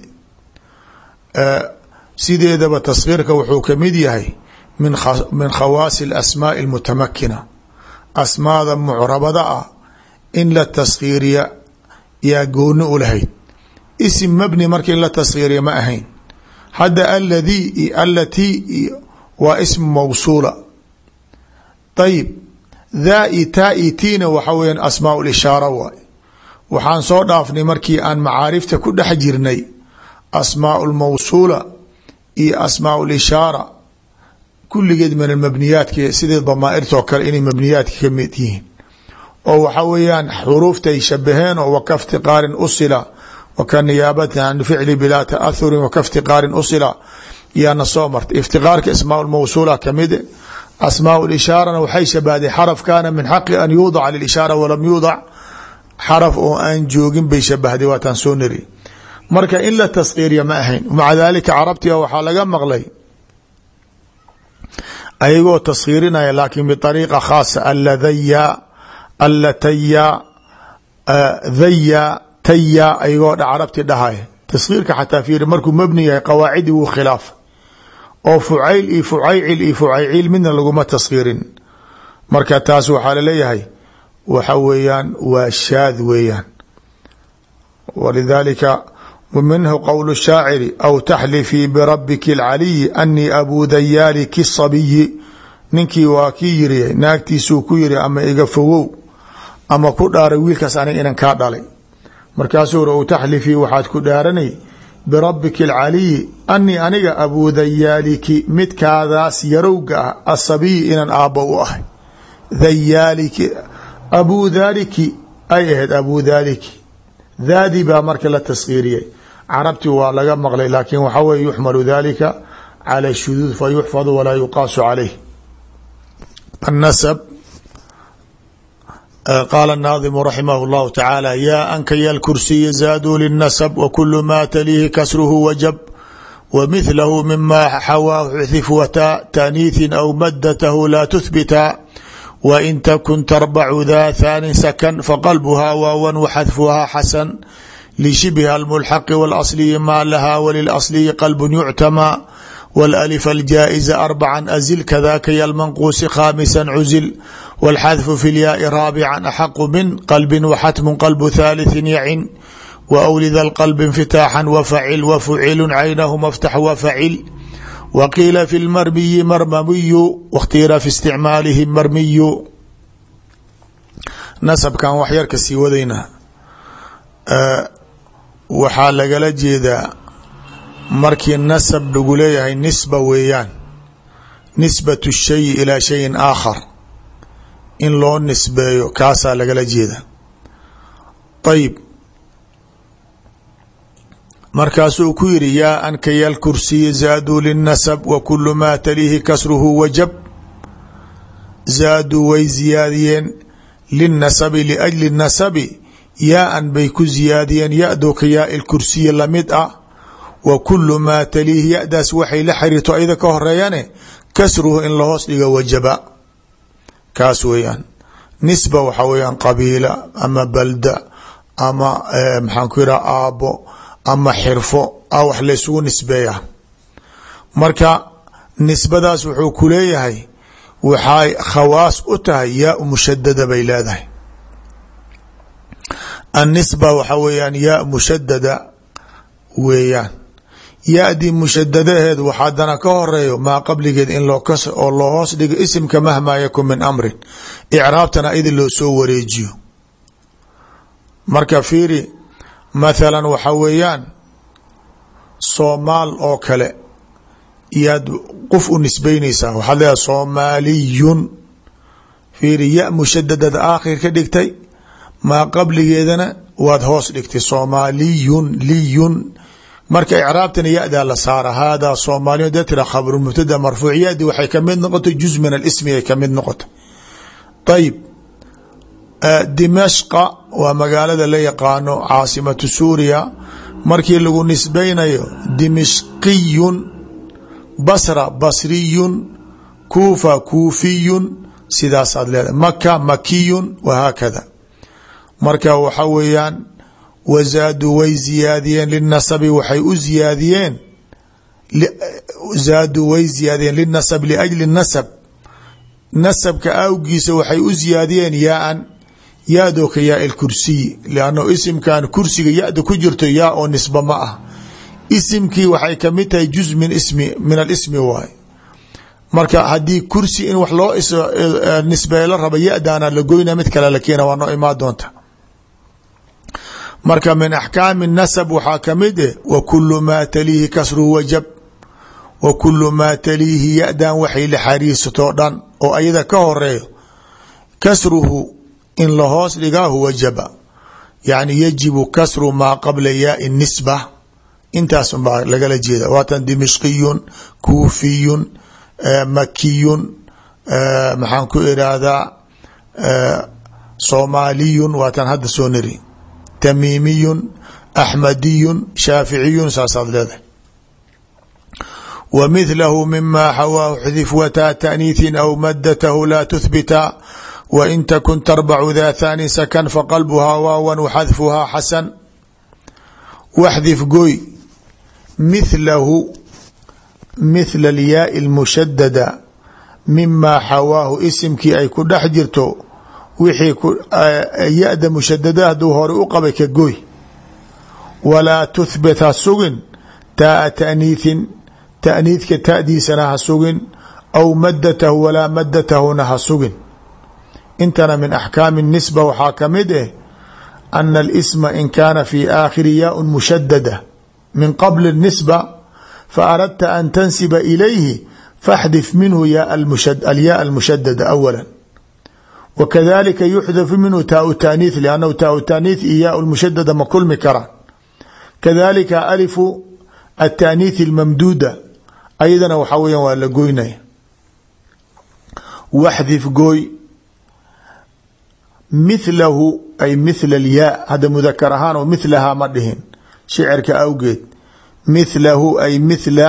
sideedaba taskhiirka wuxuu kamid yahay min khawaasi alasmaaءi اlmutamakina asmaada mucrabada ah in la taskhiiriya yaa gooni u lahayd. isim mabni marka in la taskhiiriya ma ahayn. hadda aladii iyo alatii waa ism mawsuula ayib thaa-i taa-i tiina waxa weyaan asmaa lishaara waay. waxaan soo dhaafnay markii aan macaarifta ku dhex jirnay asmaa lmawsuula iyo asmaa lishaara kulligeed min almabniyaadki sidii damaairtoo kale inay mabniyaadka ka mid yihiin oo waxa weeyaan xuruuftay shabaheen oo waka ftiqaarin usila waka niyaabati can ficli bilaa taathurin waka ftiqaarin usila yaana soo martay. iftiqaarka asmaa lmawsuula kamide. asmaa lishaarana waxay shabahday xaraf kaana min xaqi an yuudaca lilishaara walam yuudac xaraf oo aan joogin bay shabahday waataan soo niri. marka in la taskiiriya ma ahayn. maca dalika carabtiga waxaa laga maqlay ayagoo taskiirinaya laakiin biariiqa khaasa aladaya allataya dhaya taya ayagoo carabti dhahaya. taskiirka xataa fiiri markuu mabni yahay qawaacidi wuu khilaafa oo fucayl iyo fucaycil iyo fucayciil midna laguma taskiirin. marka taas waxaa laleeyahay waxa weeyaan waa shaad weeyaan. walidaalika minhu qowl shaaciri aw taxlifii birabiki اlcaliyi anii abuu dayaaliki sabiyi. ninkii waa kii yiri naagtiisuu ku yiri ama iga fogow ama ku dhaaray wiilkaas aniga inan kaa dhalay. markaasuu uri aw taxlifii waxaad ku dhaaranay birabiki اlcaliyi anii aniga abuu dayaaliki midkaadaas yarowga ah asabiyi inan aabbo u ahay. dayaaliki abuu daaliki ay ahayd abuu daaliki daadi baa marka la taskiiriyey. carabti waa laga maqlay laakiin waxa weye yuxmalu dalika cala shuduud fa yuxfadu walaa yuqaasu calayh. النسب قال الناظم رحمه الله تعالى يا أنك يا الكرسي زادوا للنسب وكل ما تليه كسره وجب ومثله مما حواه عثف وتاء تانيث أو مدته لا تثبتا وإن تكن تربع ذا ثان سكن فقلبها واوا وحذفها حسن لشبه الملحق والأصلي ما لها وللأصلي قلب يعتمى والألف الجائزة 4 أزل كذاك يا المنقوس 5 عزل والحذف في الياء 4 أحق من قلب وحتم قلب 3 يعن وأولد القلب انفتاحا وفعل وفعل عينه مفتح وفعل وقيل في المرمي مرممي واختير في استعماله مرمي. نسب كان waxyar ka sii wadayna waxaa lagala jeedaa markii nasab lagu leeyahay nisba weeyaan nisbatu shay ilaa shayin aakhar in loo nisbeeyo kaasaa lagala jeeda. ayib markaasuu ku yiri yaa anka ya lkursiyi zaaduu linnasab wa kulu maa taliihi kasruhu wajab. zaaduu way ziyaadiyeen linnasabi liajli nasabi yaa-an bay ku ziyaadiyeen ya-do ka yaai lkursiyi lamid ah wa kulu maa taliihi ya-daas waxay la xiriirto ayada ka horeeyane kasruhu in lahoos dhigo wajaba. kaas weeyaan nisba waxa weeyaan qabiila ama balda ama maxaan ku yidhaha aabbo ama xirfo a wax laysugu nisbeeya. marka nisbadaas wuxuu ku leeyahay waxay khawaas u tahay yaa mushadada bay leedahay. annisba waxa weeyaan yaa mushadada weeyaan. ya-dii mushadadaheed wax haddana ka horeeyo maa qabligeed in oo loo hoos dhigo isimka mahmaa yakun min amrin icraabtana idi loo soo wareejiyo. marka fiiri mathalan waxa weeyaan soomaal oo kale yaad qof u nisbeynaysaa waxaad leedahay soomaaliyun. fiiri ya mushadadada aakhir ka dhigtay maa qabligeedana waad hoos dhigtay soomaaliyun liyun. marka icraabtana ya-daa la saara haadaa soomaaliyun dee tira khabru mubtada marfuuc ya-di waxay kamid noqotay juz min alismi ay kamid noqotay. ayib dimashqa waa magaalada la yaqaano caasimatu suuriya markii lagu nisbeynayo dimishqiyun basra basriyun kuufa kuufiyun sidaasaad leedahay maka makiyun wahaakada. marka waxa weeyaan wazaaduu way ziyaadiyeen linasabi waxay u ziyaadiyeen zaaduu way ziyaadiyeen linasab liajli nasab nasabka awgiisa waxay u ziyaadiyeen yaa-an yaadoo ka yaa lkursiyi lianno isimkan kursiga ya-da ku jirto yaa oo nisba ma ah. isimkii waxay kamid tahay juz min alismi waay. marka haddii kursi in wax loo nisbeeyo la raba ya-daana la goyna mid kale la keena waa noo imaan doonta. marka min axkaami nasab waxaa kamid wa kulu maa taliihi kasruhu wajab, wa kulu maa taliihi ya-dan waxay la xariirsatoo dhan oo ayada ka horeeyo kasruhu in la hoos dhigaahu wajaba, yani yajibu kasru maa qabla yaai nisba, intaas unbaa lagala jeeda. waatan dimishqiyun, kuufiyun, makiyun, maxaan ku irahdaa soomaaliyun, waatan hadda soo niri, tamiimiyun, axmadiyun, shaaficiyun, saasaad leedahay. wa mithlahu mima xawaahu xdif wataa taaniithin aw madatahu laa tuhbita, wain takun tarbacu daa thaani sakan faqalbuhaa waawan waxadfuhaa xasan. waxdif goy mithlahu mithla alyaai lmushadada mimaa xawaahu isimkii ay ku dhex jirto wixii ya-da mushadada hadduu hore u qabay ka goy. walaa tuhbit ha sugin taaa taaniithin, taaniidka ta'diisana ha sugin, aw madatahu walaa madatahuna ha sugin. intana min axkaami nisba waxaa kamid ana alisma in kaana fi aakhiri yaaun mushadada min qabli nisba faaradta an tansiba ilayhi faxdif minhu alyaa almushadada awala, wakadalika yuxdafu minhu taau taaniith liannahu taau taaniith iyo yaa lmushadada ma kulmi karaan. kadalika alifu ataaniith almamduuda ayadana waxaa weyan waa la goynaya. waxdif gooy mithlahu ay mithla alyaa, hadda mudakar ahaan oo mithlahaa ma dhihin shicirka awgeed. mithlahu ay mithla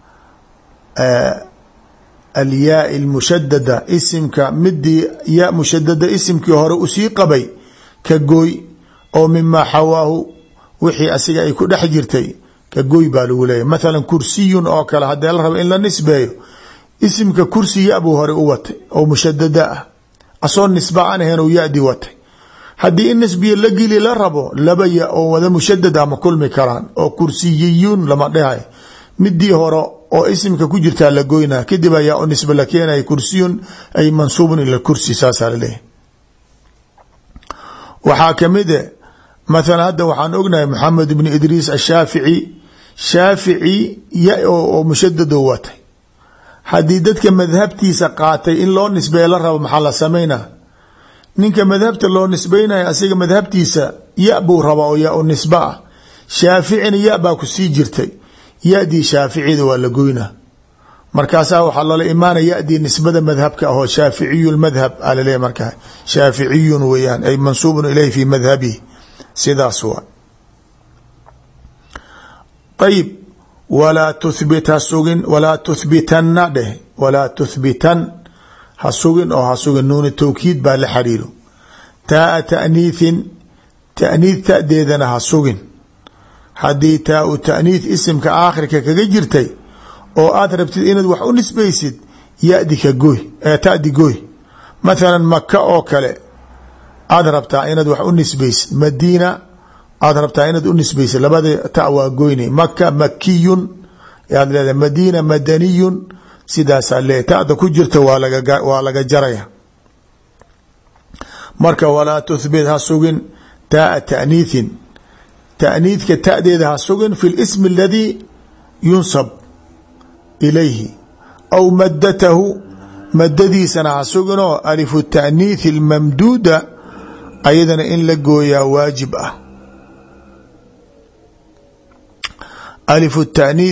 alyaai lmushadada, isimka midii yaa mushadada isimkii hore usii qabay ka gooy, oo mimaa xawaahu wixii asiga ay ku dhex jirtay ka gooy baa lagu leeyahy. mathalan kursiyun oo kale haddee la rabo in la nisbeeyo isimka kursi ya buu hore u watay oo mushadada ah, asoo nisba aan ahayn oo ya-di watay. haddii in nisbiya la geli la rabo laba ya oo wada mushadada ma kulmi karaan, oo kursiyiyun lama dhahay, midii hore oo isimka ku jirtaa la goynaa, kadib ayaa u nisba la keenaya kursiyun ay mansuubun ila kursi, saasaa laleeyahy. waxaa kamid mathalan hadda waxaan ognahay maxamed ibn idriis ashaafici, shaafici ya oo mushadado watay. haddii dadka madhabtiisa qaatay in loo nisbeeya la rabo maxaa la samaynaa? ninka madhabta loo nisbaynaya asiga madhabtiisa ya buu raba oo ya u nisba ah, shaaficina ya baa ku sii jirtay, ya-dii shaaficida waa la goynaa. markaasaa waxaa loola imaanaya ya-dii nisbada madhabka ahoo shaaficiyu lmadhab aa laleeyahy. markaa shaaficiyun weyaan ay mansuubun ilayhi fi madhabihi, sidaas waa. ayib walaa tuhbit ha sugin, walaa tuhbitanna dheh, walaa tuhbitan ha sugin oo ha sugin, nuuni tawkiid baa la xariiro. taaa taaniithin, taaniid tadeedana ha sugin. haddii taau taaniith isimka aakhirka kaga jirtay oo aad rabtid inaad wax u nisbaysid ya-di ka gooy, ta'di gooy. mathalan maka oo kale aad rabtaa inaad wax u nisbaysid, madiina aad rabtaa inaad u nisbaysid, labada ta waa goynay. maka makiyun yaad leedahay, madiina madaniyun, sidaasaa leeyahy. ta'da ku jirta waa laga jaraya. marka walaa tuhbit ha sugin taaa taaniithin, taaniidka ta'deeda ha sugin fi lismi aladii yunsab ilayhi, aw madatahu, madadiisana ha suginoo alifu taaniithi almamduuda ayadana in la gooyaa waajib ah. alifu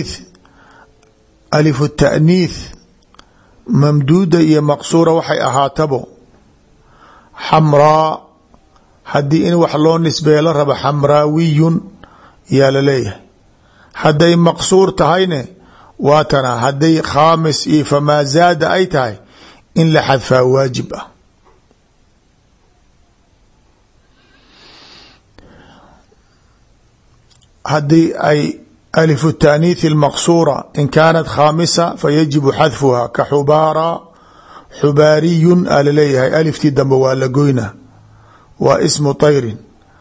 taaniith mamduuda iyo maqsuura waxay ahaatabo xamraa, haddii in wax loo nisbeeyo la rabo xamraawiyun yaa la leeyahay. hadday maqsuur tahayne waa tana, hadday khaamis iyo famaa zaada ay tahay in la xadfaa waajib ah. haddii ay alifu taaniithi almaqsuura in kaanat khaamisa fayajibu xadfuha ka xubaara, xubaariyun aa laleeyahay, aliftii dambe waa la goyna, waa ismu tayrin.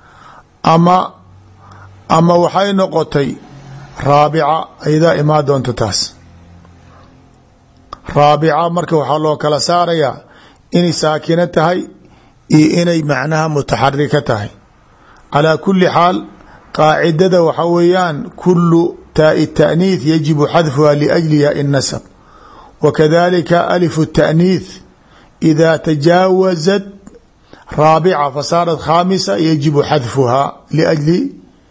ama waxay noqotay raabica, ayadaa imaa doonta taas. raabica marka waxaa loo kala saarayaa inay saakino tahay iyo inay macnaha mutaxarika tahay. calaa kuli xaal qaacidada waxa weeyaan kulu taai taأniiث yajibu xadfuha liأjli yaai الnasb wakadalika alif الtaأniiث إida tajaawazat raabica fasaarat khaamisa yajibu xadfuha liأjli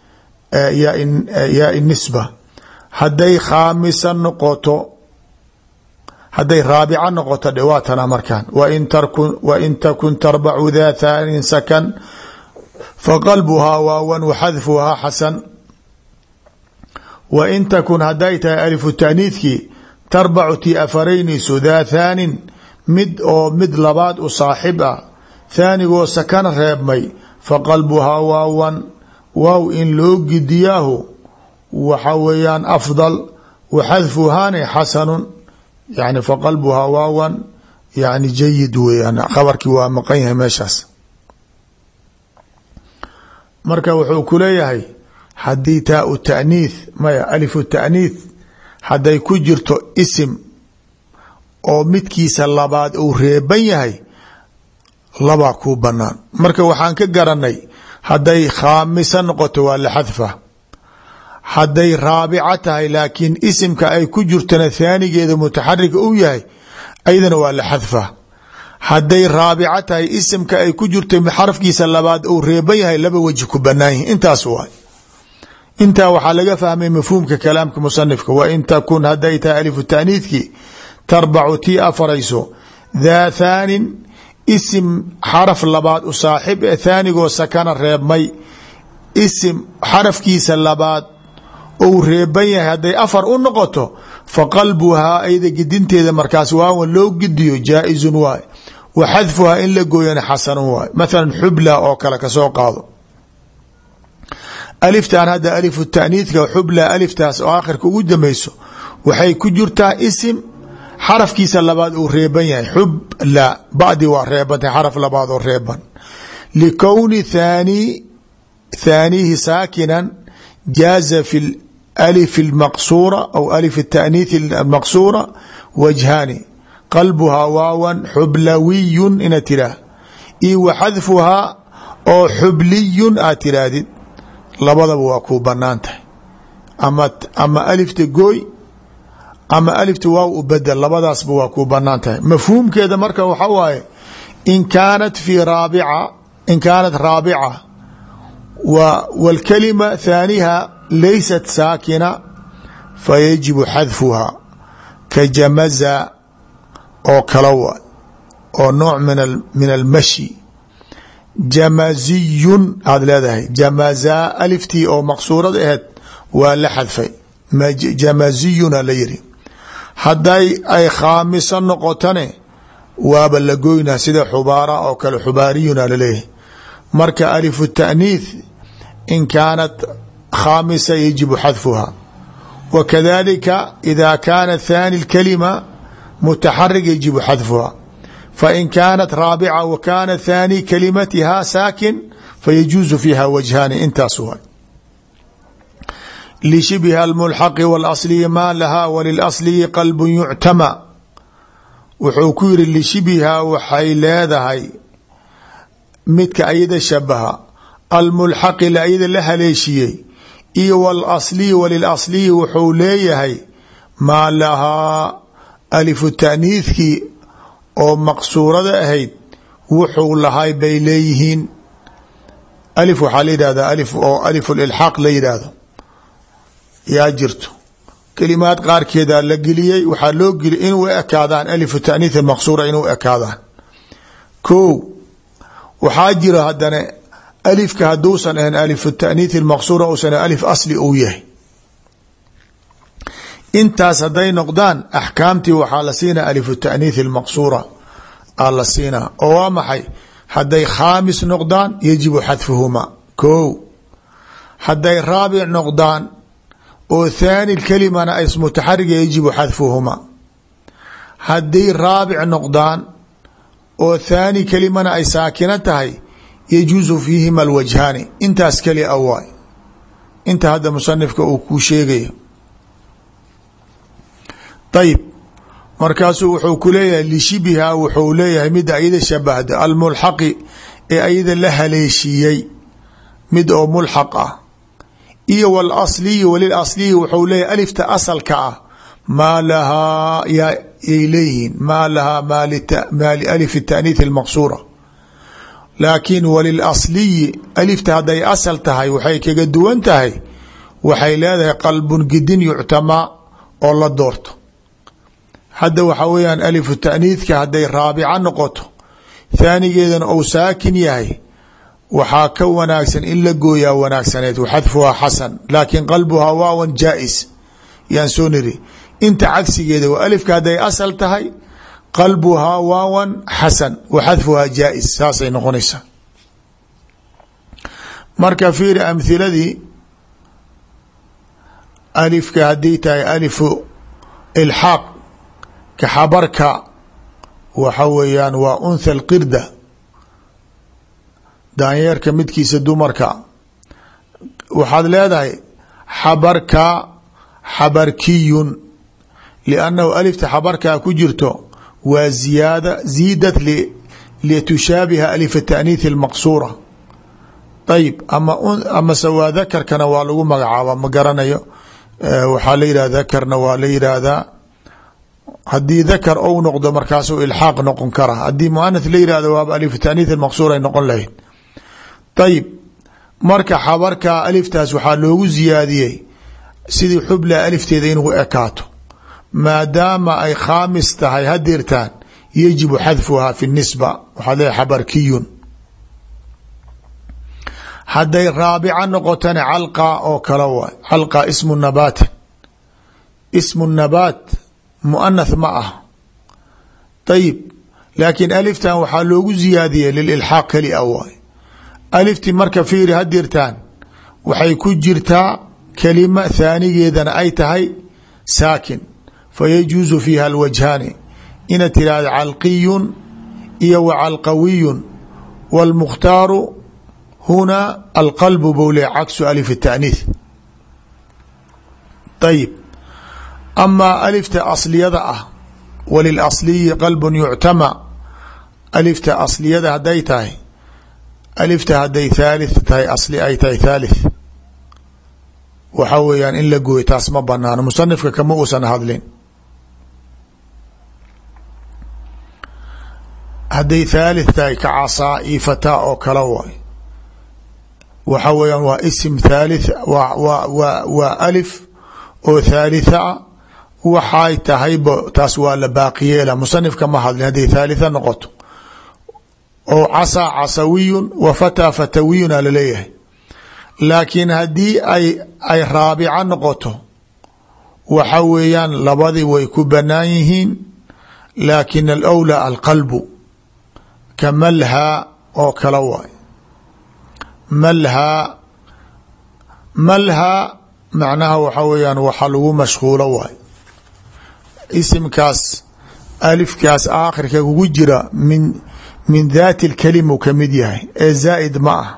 yaai الnisba. hadday khaamisa noqoto hadday raabica noqoto dhawaatana markaan wain takun tarbacu daa thaanin sakan faqalbuhaa waawan waxadfuhaa xasan. wain takun hadday tahay alifu taaniidkii tarbacu tii afaraynayso daa thaanin mid labaad u saaxib ah thaanigoo sakan reebmay faqalbuhaa waawan waaw in loo gidiyaahu waxa weeyaan afdal waxadfuhaane xasanun yani faqalbuhaa waawan yani jayid weeyaan khabarkii waa maqan yahay meeshaas. marka wuxuu ku leeyahay haddii taau taaniith maya alifu taaniith hadday ku jirto isim oo midkiisa labaad uu reeban yahay labaa kuu banaan. marka waxaan ka garanay hadday khaamisa noqoto waa la xadfa, hadday raabica tahay laakiin isimka ay ku jirtona thaanigeeda mutaxarika uu yahay aydana waa la xadfa. hadday raabica tahay isimka ay ku jirto xarafkiisa labaad uu reeban yahay laba weji ku banaan yihin. intaas waay. intaa waxaa laga fahmay mafhuumka kalaamka musanifka. wain takun hadday tahay alifu taaniidkii tarbacu tii afarayso daa thaanin isim xaraf labaad u saaxib ee thaanigoo sakana reebmay isim xarafkiisa labaad ou reeban yahay hadday afar u noqoto faqalbuhaa ayda gidinteeda markaas waawan loo gidiyo jaa-izun waay wa xadfuhaa in la gooyana xasanun waay. mathalan xubla oo kale kasoo qaado aliftan hadda alifu taaniidka xubla aliftaas oo aakhirka ugu dambayso waxay ku jirtaa isim xarafkiisa labaad uu reeban yahay. xubla badi waa reebantay xaraf labaad oo reeban likowni thaaniihi saakinan jaaza fi alif اlmaqsuura aw alif الtaأniiث اlmaqsuura wajhaani qalbuhaa waawan xublawiyun inaad tiraah io wa xadfuhaa oo xubliyun aad tiraahdid labadaba waa kuu banaan tahay. ama alifta gooy ama alifta waaw u bedel labadaasba waa kuu banaan tahay. mafhuumkeeda marka waxa waaye in kaanat raabica wاlkalima thaaniha laysat saakina fayajibu xadfuhaa ka jamaza oo kala waay oo nooc min almashi. jamaziyun aad leedahay jamaza aliftii oo maqsuurada aheed waa la xadfay jamaziyuna la yiri. hadday ay khaamisa noqotane waaba la goynaa sida xubaara oo kale xubaariyuna laleeyahay. marka alifu taaniith in kaanat khaamisa yajibu xadfuhaa wakadalika ida kaana thaani اlkalima mutaxarik yajibu xadfuhaa fain kaanat raabica wa kaana thaani kalimatiha saakin fayajuuzu fiiha wajhaani. intaas waay. lishibha اlmulxaqi wاlasliyi maa lahaa walilasliyi qalbu yuctama. wuxuu ku yiri lishibha waxay leedahay midka ayada shabaha almulxaqi ayada la haleeshiyey iyo wاlasliyi walilasliyi wuxuu leeyahay maa lahaa alifu taaniidkii oo maqsuurada ahayd wuxuu lahay bay leeyihiin. alif waxaa la yidhahdaa alif oo alif lilxaaq la yidhaahdo yaa jirto. kelimaad qaarkeeda la geliyey waxaa loo geliyay inuu ekaadaan alifu taaniith maqsuura inuu ekaadaan. ko waxaa jira haddana alifka hadduusan ahayn alifu taaniith maqsuura uusan alif asli uu yahay. intaas hadday noqdaan axkaamtii waxaa la siinaa alifu taaniith maqsuura aa la siinaa oo waa maxay hadday khaamis noqdaan yajibu xadfuhuma. ko hadday raabic noqdaan oo thaani kalimana ay mutaxariga yajibu xadfuhuma. hadday raabic noqdaan oo thaani kalimana ay saakina tahay yajuusu fiihima alwajhaani. intaas keli a waay inta hadda musanifka uu kuu sheegaya. ayib markaasuu wuxuu ku leeyahay lishibiha wuxuu leeyahay mida ayada shabahda almulxaqi ee ayada la haleeshiiyey mid oo mulxaq ah iyo walasliyi walilasliyi wuxuu leeyahay alifta asalka ah maa lahaa yay leeyihiin maa lahaa maa lialif taaniith almaqsuura laakiin walilasliyi alifta hadday asal tahay waxay kaga duwan tahay waxay leedahay qalbun gidin yuctamaa oo la doorto hadda waxaa weyaan alifu taaniidka hadday raabica noqoto thaanigeedana ou saakin yahay waxaa ka wanaagsan in la gooyaa wanaagsaneed waxadfuhaa xasan laakiin qalbuhaa waawan jaais yaan soo niri inta cagsigeeda waa alifka hadday asal tahay qalbuhaa waawan xasan waxadfuhaa jaais saasay noqonaysaa marka fiiri amhiladii alifka haddii tahay alifu ilxaaq ka xabarka waxa weeyaan waa untha alqirda daanyeerka midkiisa dumarka waxaad leedahay xabarka xabarkiyun liannahu alifta xabarkaa ku jirto waa ziyaada ziidat litushaabih alif taaniith almaqsuura ayib amase waa dakarkana waa lagu magacaaba ma garanayo waxaa la yidhahda dakarna waa la yidhaahdaa haddii dakar ou noqdo markaasuu ilxaaq noqon kara haddii muanath la yihahdo waaba alif taaniith almaqsuur ay noqon lahayd ayib marka xabarka aliftaas waxaa loogu ziyaadiyey sidii xubla alifteeda inuu ekaato maadaama ay khaamis tahay hadirtaan yajibu xadfuhaa fi nisba waxaad leedahay xabarkiyun hadday raabica noqotana calqa oo kale waay calqa ismu nabaatan ismu nabaat muanath ma ah ayib laakiin aliftan waxaa loogu ziyaadiyey lililxaaq keli a waay alifti marka fiiri hadirtaan waxay ku jirtaa kelima thaanigeedana ay tahay saakin fayajuusu fiiha alwajhaani inaad tirahda calqiyun iyo wa calqawiyun wاlmukhtaaru huna alqalbu bowle caksu alif الtaaniith ayib amaa alifta asliyada ah walilasliyi qalbun yuctama alifta asliyada hadday tahay alifta hadday thalith tahay asli ay tahay thalith waxaa weeyaan in la gooyo taas ma banaano musanifka kama uusan hadlin hadday thalith tahay ka casaa io fataa oo kale waay waxa weeyaan waa isim thalith waa alif oo thalitha a waxay tahayba taas waa la baaqiyeela musanifka ma hadlin hadday thalitha noqoto oo casaa casawiyun wa fataa fatawiyun a laleeyahay laakiin haddii ay raabica noqoto waxa weeyaan labadii way ku banaan yihiin laakin alawlaa alqalbu ka malhaa oo kala waay malhaa macnaha waxa weeyaan waxa lagu mashquulo waay isimkaas alifkaas aakhirka kugu jira min daati lkalima u kamid yahay ee zaa'id ma ah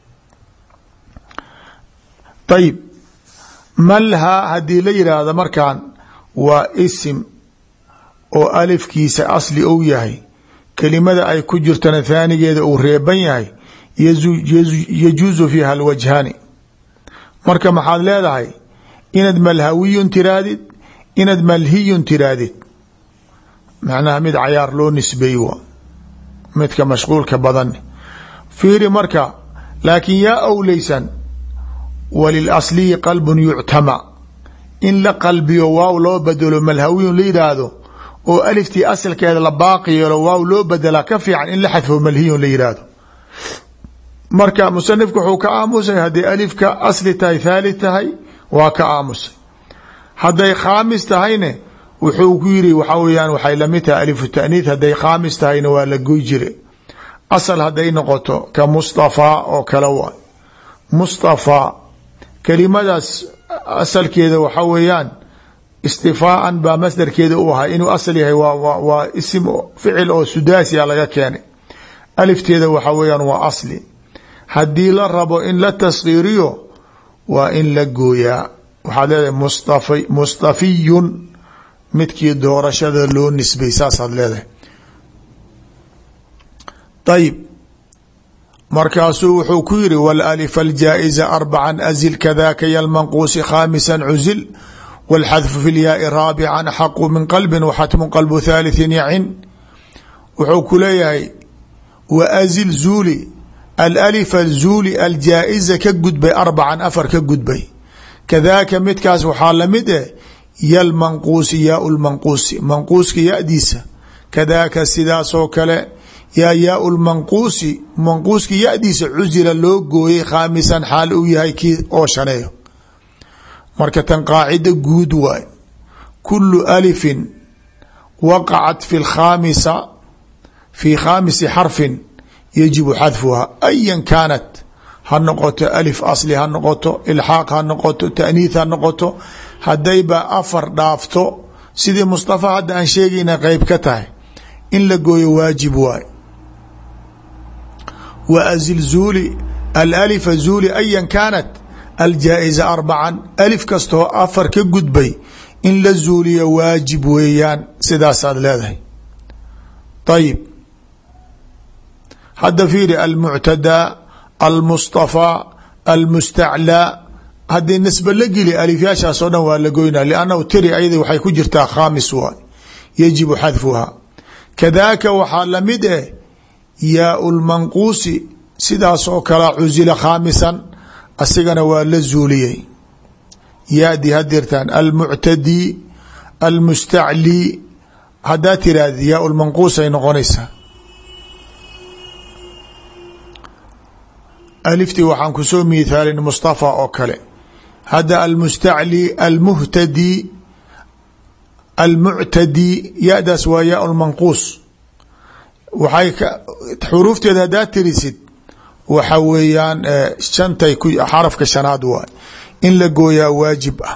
ayib malhaa haddii la yidhaahdo markaan waa isim oo alifkiisa asli ou yahay kelimada ay ku jirtana thaanigeeda uu reeban yahay yajuusu fiiha alwajhaani marka maxaad leedahay inaad malhawiyun tiraadid inaad malhiyun tiraadid macnaha mid cayaar loo nisbeey wa midka mashquulka badan fiiri marka laakiin yaa awleysan walilasliyi qalbun yuctama in la qalbiyo waaw loo bedelo malhawiyun la yidhaahdo oo aliftii asalkeeda la baaqi yeelo waaw loo bedelaa ka fiican in la xadfo malhiyun la yidhaahdo marka musanifku wuxuu ka aamusay hadday alifka asli tahay thalith tahay waa ka aamusay hadday khaamis tahayne wuxuu ku yiri waxaa weyaan waxay lamid tahay alifu taaniith hadday khaamis tahayna waa la goy jire asal hadday noqoto ka mustafaa oo kale waay mustafaa kelimadaas asalkeeda waxa weeyaan istifaaan baa masdarkeeda u ahay inuu asal yahay waa isim ficil oo sudaasiya laga keenay alifteeda waxa weeyaan waa asli haddii la rabo in la taskhiiriyo waa in la gooyaa waxaad leedahay mustafiyun midkii doorashada loo nisbay saasaad leedahay. ayib markaasuu wuxuu ku yiri wاlأlف الjaaئزa 4 أزل kadaka ylmanquusi 5 cuzil wاlxadfu fi اlyaai 4 axaqu min qalbi waxatmu qalbu 3 yacin. wuxuu ku leeyahay waazil zuuli alأlف zuuli aljaaئزa ka gudbay 4 4 ka gudbay kadaka midkaas waxaa lamid eh ylmanquusi yaa lmanquusi manquuska yadiisa kadaka sidaasoo kale yaa lmanquusi manquuska yadiisa cusila loo gooyey 5 xaal uu yahay kii oo shaneeyo. marka tan qaacida guud waay kulu alifin waqacat fi khaamisi xarfin yajibu xadfuha ayan kaanat, ha noqoto alif asli ha noqoto ilxaaq ha noqoto taaniith ha noqoto, hadayba 4 dhaafto sidii mustafa hadda aan sheegayna qeyb ka tahay in la gooyo waajib waay. waazil zuuli alalifa zuuli ayan kaanat aljaaئزa 4 alif kastoo 4 ka gudbay in la zuuliyo waajib weeyaan sidaasaad leedahay. ayib hadda fiiri almuctadaa almustafaa almustaclaa haddii nisba la geli alifyaashaas oo dhan waa la goynaa lannahu tiri ayada waxay ku jirtaa 5 waay yajibu xadfuha. kadaaka waxaa lamid eh yaa lmanquusi sidaas oo kala cusila 5 asigana waa la zuuliyey yaadi hadirtaan almuctadii almustaclii haddaa tiraahdi yaa lmanquus ay noqonaysaa. aliftii waxaan kusoo miithaalin mustafa oo kale hadda almustaclii almuhtadii almuctadii yadaas waa yaa lmanquus waxay xuruufteeda haddaa tirisid waxa weeyaan shantay xarafka shanaad waay in la gooyaa waajib ah.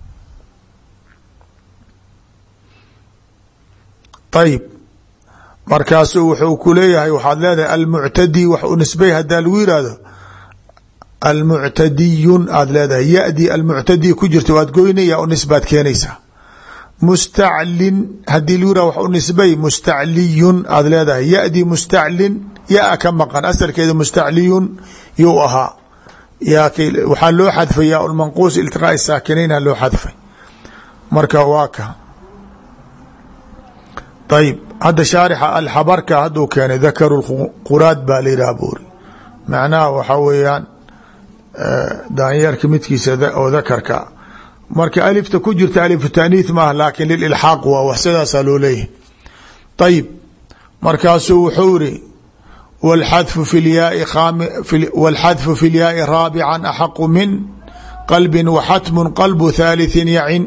ayib markaasuu wuxuu ku leeyahay waxaad leedahay almuctadii wax u nisbay hadaa lagu yihahdo almuctadiyun aad leedahay yadii almuctadii ku jirta waad goynaya u nisbaad keenaysaa. mustaclin hadii lagu yihahdo wax u nisbay mustacliyun aad leedahay yadii mustaclin yaa ka maqan asalkeeda mustacliyun yuu ahaa waxaa loo xadfay yaa lmanquus iltiqaa saakinaynha loo xadfay marka waa ka. ayib hadda shaarixa alxabarka hadduu keenay dakaru quraad baa la yidhaha buuri macnaha waxaa weeyaan daanyeerka midkiisa oo dakarka marka alifta ku jirta alifu taaniith maaha laakin lililxaaq waa wax sidaasaa loo leeyahay. ayib markaasuu wuxuu iri wاlxadfu fi اlyaai 4 axaqu min qalbi waxatmu qalbu 3 yacin.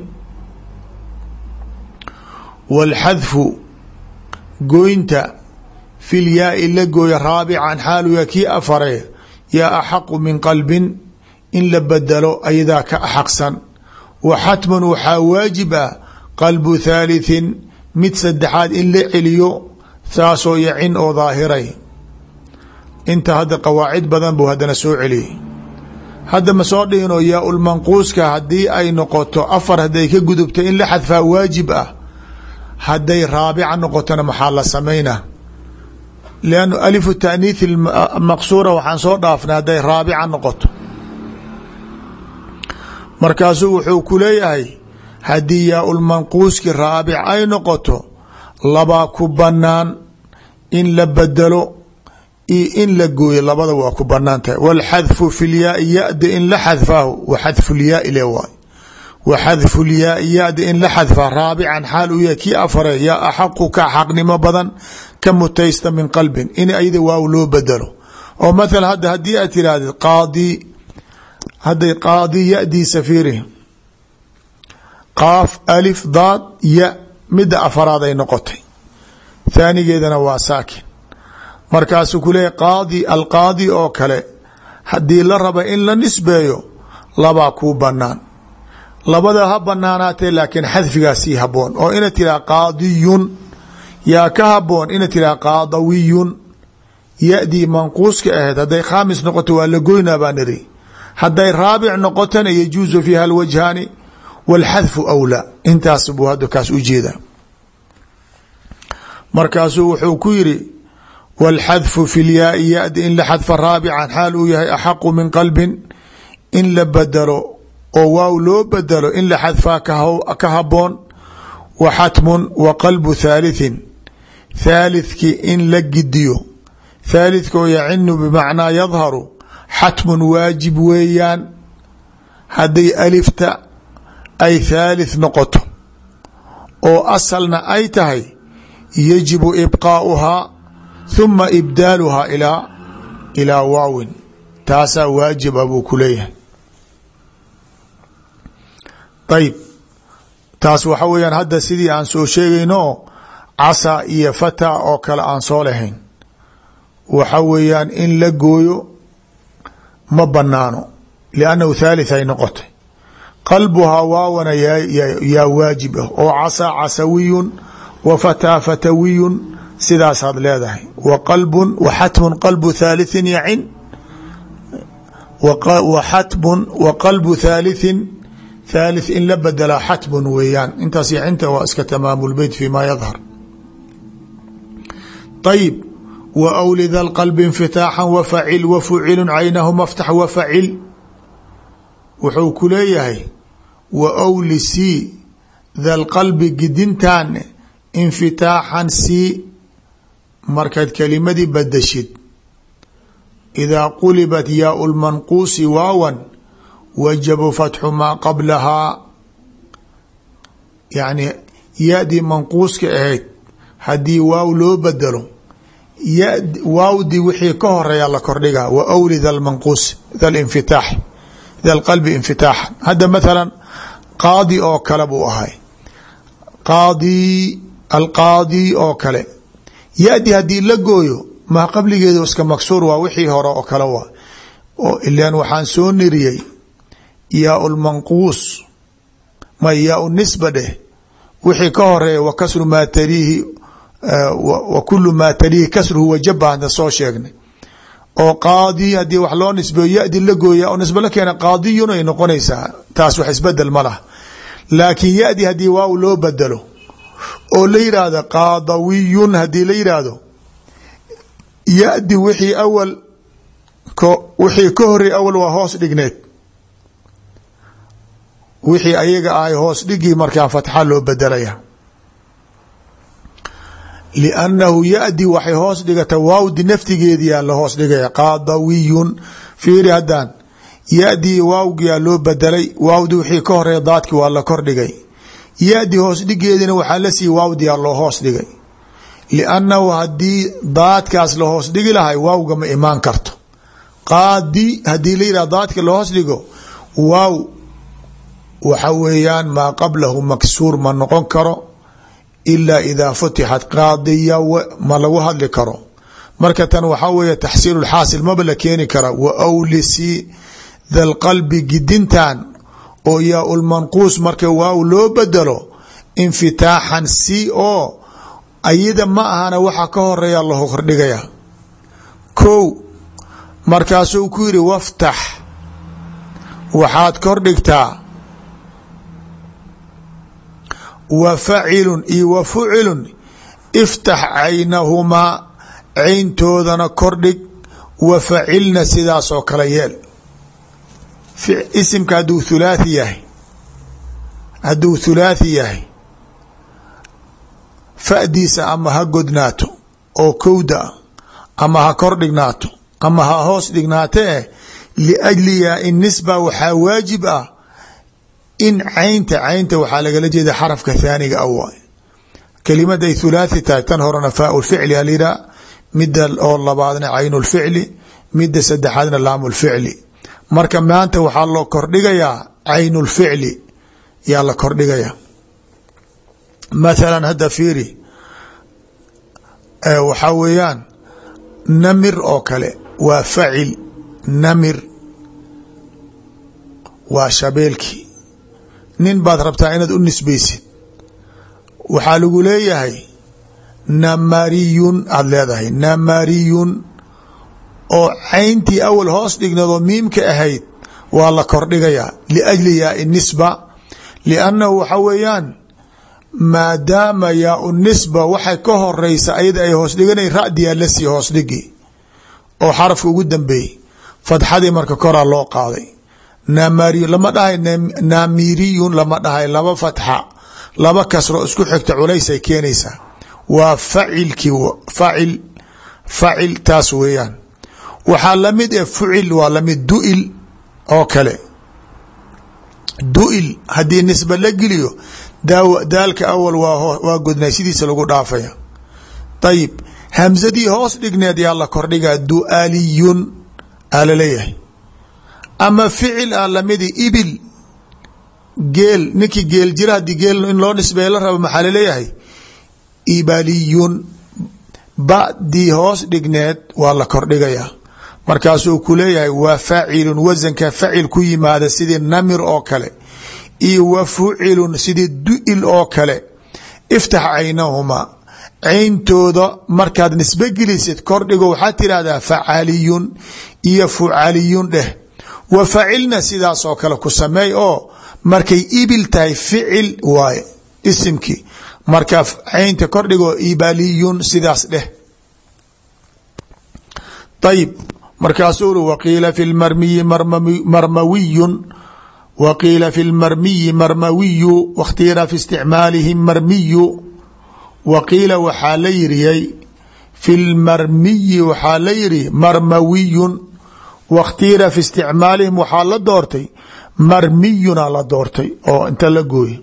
wاlxadfu goynta fi lyaai la gooya 4 xaaluya kii afare yaa axaqu min qalbin in la bedelo ayadaa ka axaqsan. waxatmu waxaa waajib ah qalbu 3 mid 3 in la celiyo saasoo yacin oo daahiray. inta hadda qawaacid badan buu haddana soo celiyey. hadda ma soo dhihino yaa lmanquuska haddii ay noqoto 4 hadday ka gudubto in la xadfaa waajib ah, hadday 4 noqotona maxaa la samaynaa? lannu alifu taaniith maqsuura waxaan soo dhaafnay hadday 4 noqoto. markaasuu wuxuu ku leeyahay haddii yaa lmanquuski 4 ay noqoto 2 ku banaan in la bedelo iyo in la gooyo labada waa ku banaan tahay. wاlxadfu fi lyaai yada in la xadfaahu waxadfu lyaai le waay waxadfu lyaai yada in la xadfaa 4 xaal uu yahay kii afare yaa axaqu ka xaqnimo badan ka mutaysta min qalbin in ayada waaw loo bedelo. oo maala hadda haddii aad tirahdid qaadi hadday qaadi yadiisa fiiri qaaf alif daad ya midda afaraad ay noqotay thaanigeedana waa saakin markaasuu ku leeyahy qaadi alqaadi oo kale haddii la raba in la nisbeeyo 2 kuu banaan labada ha banaanaatee laakiin xadfigaa sii haboon oo ina tiraa qaadiyun yaa ka haboon ina tiraa qaadawiyun yadii manquuska ahayd hadday 5 noqoto waa la goynaa baa niri hadday 4 noqotona yajuusu fiiha alwajhaani wاlxadfu أwlىa intaas buu hadda kaas u jeeda markaasuu wuxuu ku yiri wاlxadfu fi lyaai yadi in la xadfa raabican xaal uu yahay axaqu min qalbin in la bedelo oo waaw loo bedelo in la xadfaa ka haboon wa xatmun wa qalbu thaalithin thaalithki in la gidiyo thaalithka oo yacinu bimacnaa yadharu xatmun waajib weeyaan hadday alifta ay thalith noqoto oo asalna ay tahay yajibu ibqaauhaa huma ibdaaluhaa ilaa waawin taasaa waajib a buu ku leeyahay ayb taas waxa weeyaan hadda sidii aan soo sheegayno casa iyo fata oo kale aan soo lahayn waxa weeyaan in la gooyo ma banaano liannahu thalith ay noqotay qalbuhaa waawana yaa waajib ah oo casa casawiyun wa fataa fatawiyun sidaasaad leedahay wa qalbun wa xatmun qalbu thaalithin yacin wa xatmun wa qalbu thaalithin thalith in la bedelaa xatmun weeyaan intaas yacinta waa iska tamaamu lbeyt fi ma yadhar ayib wa awli da lqalbi infitaaxan wafacil wa fucilun caynahu maftax wafacil wuxuu ku leeyahay wa awli sii da lqalbi gidintaan infitaaxan sii markaad kelimadii badashid idaa qulibat yaau lmanquusi waawan wajabu fatxu maa qablahaa yani yadii manquuska ahayd haddii waaw loo bedelo waawdii wixii ka horeeya la kordhigaa wa awli da lmanquus da linfitaax da lqalbi infitaaxan hadda mathalan qaadi oo kale buu ahay qaadi alqaadi oo kale yadi haddii la gooyo maa qabligeedu iska maksuur waa wixii hore oo kale waa oo ilaan waxaan soo niriyey yaa lmanquus ma yaa nisba dheh wixii ka horeeya wa kasru maa taliihi wa kulu maa taliihi kasruhu wajaba hada soo sheegnay oo qaadi haddii wax loo nisbeeyo yadi la gooya oo nisbe la keena qaadiyun ay noqonaysaa taas wax isbedel ma laha laakiin yadi haddii waaw loo bedelo oo la yidhaahdo qaadawiyun haddii la yidhaahdo yadi wixii awal wixii ka horey awal waa hoos dhigneed wixii ayaga ahay hoos dhigii markaa fatxa loo bedelaya liannahu yadi waxay hoos dhigata waawdi naftigeediyaa la hoos dhigaya qaadawiyun fiiri haddaan yadii waawgiyaa loo bedelay waawdi wixii ka horeeya daadki waa la kordhigay yadi hoos dhigeedina waxaa la sii waawdiyaa loo hoos dhigay liannahu haddii daadkaas la hoos dhigi lahay waawga ma imaan karto qaadi haddii la yidhah daadka la hoos dhigo waaw waxa weeyaan maa qablahu maksuur ma noqon karo ilaa idaa futixat qaadiya ma lagu hadli karo marka tan waxaa weeye taxsiilu lxaasil maba la keeni kara wa awlisi da lqalbi gidintan oo yaa lmanquus marka waaw loo bedelo infitaaxan si oo ayada ma ahana waxa ka horeeya la kordhigaya kow markaasuu ku yidhi waftax waxaad kordhigtaa wa facilun iyo wa fucilun iftax caynahumaa cayntoodana kordhig wa facilna sidaas oo kale yeel isimka hadduu thulaathi yahay fadiisa ama ha godnaato oo kowda ah ama ha kor dhignaato ama ha hoos dhignaatee liajli yaa in nisba waxaa waajib ah in caynta waxaa lagala jeeda xarafka thaaniga a waay kelimaday thulaathi tahay tan horena faau lficli halyihaa mida oo labaadna caynu lficli mida saddexaadna laamu lficli marka maanta waxaa loo kordhigayaa caynu lficli yaa la kordhigaya mathalan hadda fiiri waxaa weeyaan namir oo kale waa facil namir waa shabeelkii nin baad rabtaa inaad u nisbaysid waxaa lagu leeyahay namariyun aada leedahay namariyun oo cayntii awal hoos dhigneedoo miimka ahayd waa la kordhigayaa liajli yaai nisba liannahu waxa weeyaan maadaama yaa u nisba waxay ka horeysa ayada ay hoos dhiganay ra'diyaa lasii hoos dhigi oo xarafka ugu dambeeyey fadxadii marka koraa loo qaaday naamariy lama dhahay naamiriyun lama dhahay laba fatxa laba kasro isku xigta culaysay keenaysaa waa facilkii facil taas weeyaan waxaa lamid fucil waa lamid du'il oo kale du'il haddii nisba la geliyo daalka awal waa godnay sidiisa lagu dhaafaya ayib hamsadii hoos dhigneed yaa la kordhigaa du'aliyun aa laleeyahay ama ficil a lamidi ibil geel ninkii geel jira haddii geel in loo nisbeeya la rabo maxaa laleeyahay ibaliyun ba'dii hoos dhigneed waa la kordhigayaa markaasuu ku leeyahay waa faacilun wasanka facil ku yimaada sidii namir oo kale iyo wa fucilun sidii du'il oo kale iftax caynahumaa cayntooda markaad nisbe gelisid kordhigo waxaad tidhaahdaa facaliyun iyo fucaliyun dheh wa facilna sidaas oo kale ku sameey oo markay ibil tahay ficil waaye isimkii marka caynta kordhigo ibaliyun sidaas dheh ayib markaasuu uri waqiila fi lmarmiyi marmawiyun waqiila fi lmarmiyi marmawiyu wakhtira fi isticmaalihi marmiyu waqiila waxaa la yiriyay fi lmarmiyi waxaa la yiri marmawiyun wakhtira fi isticmaalihim waxaa la doortay marmiyuna la doortay oo inta la gooye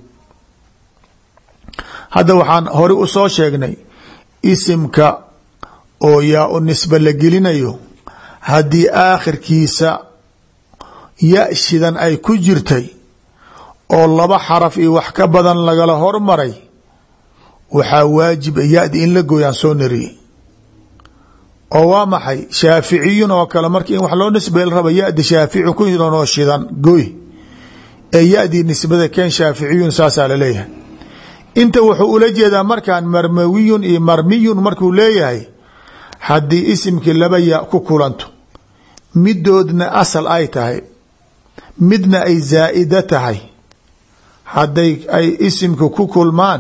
hadda waxaan hore u soo sheegnay isimka oo yaa u nisba la gelinayo haddii aakhirkiisa ya shidan ay ku jirtay oo laba xaraf iyo wax ka badan lagala hormaray waxaa waajib ya-di in la gooyaan soo nariyey oo waa maxay shaaficiyun oo kale markii in wax loo nisbay la raba ya-di shaafici ku noo shidan gooy ee ya-dii nisbada keen shaaficiyun saasaa laleeyahay inta wuxuu ula jeedaa markaan marmawiyun iyo marmiyun markuu leeyahay haddii isimkii laba ya ku kulanto midoodna asal ay tahay midna ay zaa'ida tahay hadday ay isimka ku kulmaan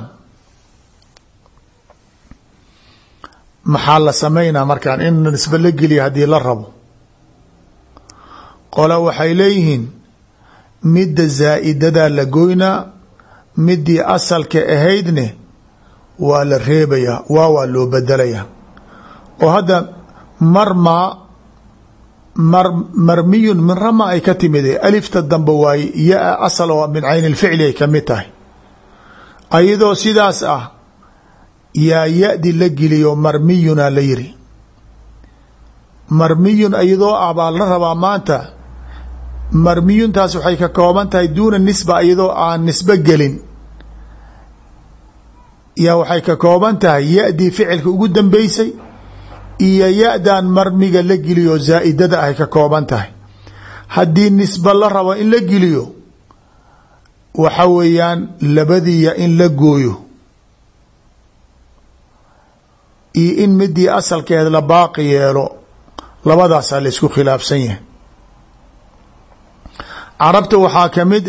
maxaa la samaynaa markaan in nisbe la geliya haddii la rabo qola waxay leeyihiin midda zaa'idadaa la goynaa midii asalka ahaydne waa la reebayaa waa loo bedelayaa oo hadda marmiyun min rama ay ka timid alifta dambe waaye yaa asal oo min cayn ilficli ay ka mid tahay ayadoo sidaas ah yaa ya-di la geliyo marmiyuna la yiri marmiyun ayadoo ah baa la rabaa maanta marmiyuntaas waxay ka kooban tahay duuna nisba iyadoo aan nisbe gelin yaa waxay ka kooban tahay ya-dii ficilka ugu dambeysay iyo ya-dan marmiga la geliyo zaa'idada ay ka kooban tahay haddii nisbe la rabo in la geliyo waxa weeyaan labadiiya in la gooyo iyo in midii asalkeed la baaqi yeelo labadaasaa la isku khilaafsan yahay carabta waxaa ka mid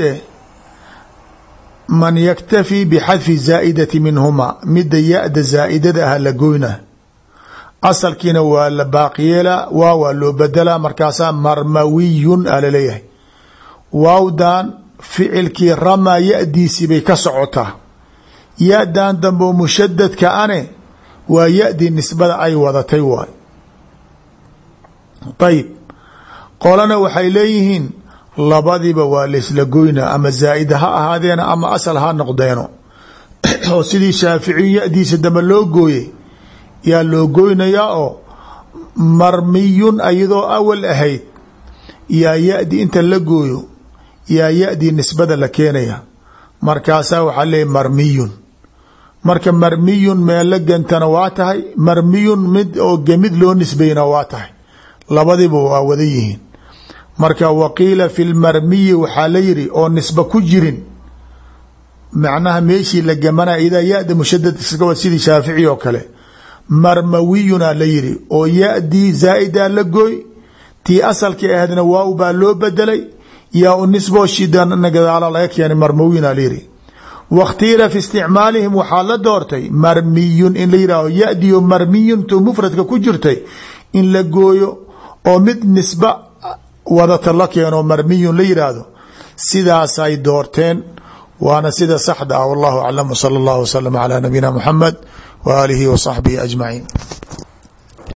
man yaktafi bixadfi zaa'idati minhuma midda ya-da zaa'idada ah la goyna asalkiina waa la baaqyeelaa waa loo bedelaa markaasaa marmawiyun a laleeyahay waawdan ficilkii ramaa ya-diisii bay ka socotaa ya-dan dambe mushadadka ane waa ya-dii nisbada ay wadatay waay ayib qolana waxay leeyihiin labadiba waa laisla goynaa ama zaa'ida ha ahaadeena ama asal ha noqdeeno oo sidii shaaficiyu ya-diisa dambe loo gooyey yaa loo goynayaa oo marmiyun ayadoo awal ahayd yaa ya-di inta la gooyo yaa ya-dii nisbada la keenaya markaasaa waxaa leeyahy marmiyun marka marmiyun meel la gentana waa tahay marmiyun mid oo gemid loo nisbayna waa tahay labadiba waa wada yihiin marka waqiila fi lmarmiyi waxaa la yiri oo nisba ku jirin macnaha meeshii la gemanaya idaa ya-da mushadad iska wad sidii shaafici oo kale marmawiyuna la yiri oo ya-dii zaa'ida la gooy tii asalkii ahaydna waaw baa loo bedelay yaa u nisboo shidan gadaala laga keenay marmawiyuna la yiri wakhtiira fi isticmaalihim waxaa la doortay marmiyun in la yidhaaho yadiyo marmiyun tu mufradka ku jirtay in la gooyo oo mid nisba wadata la keeno marmiyun la yidhaahdo sidaasay doorteen waana sida saxda ah wallahu aclam. sala allahu wasalam calaa nabiyina muxamed wa aalihi wa saxbihi ajmaciin.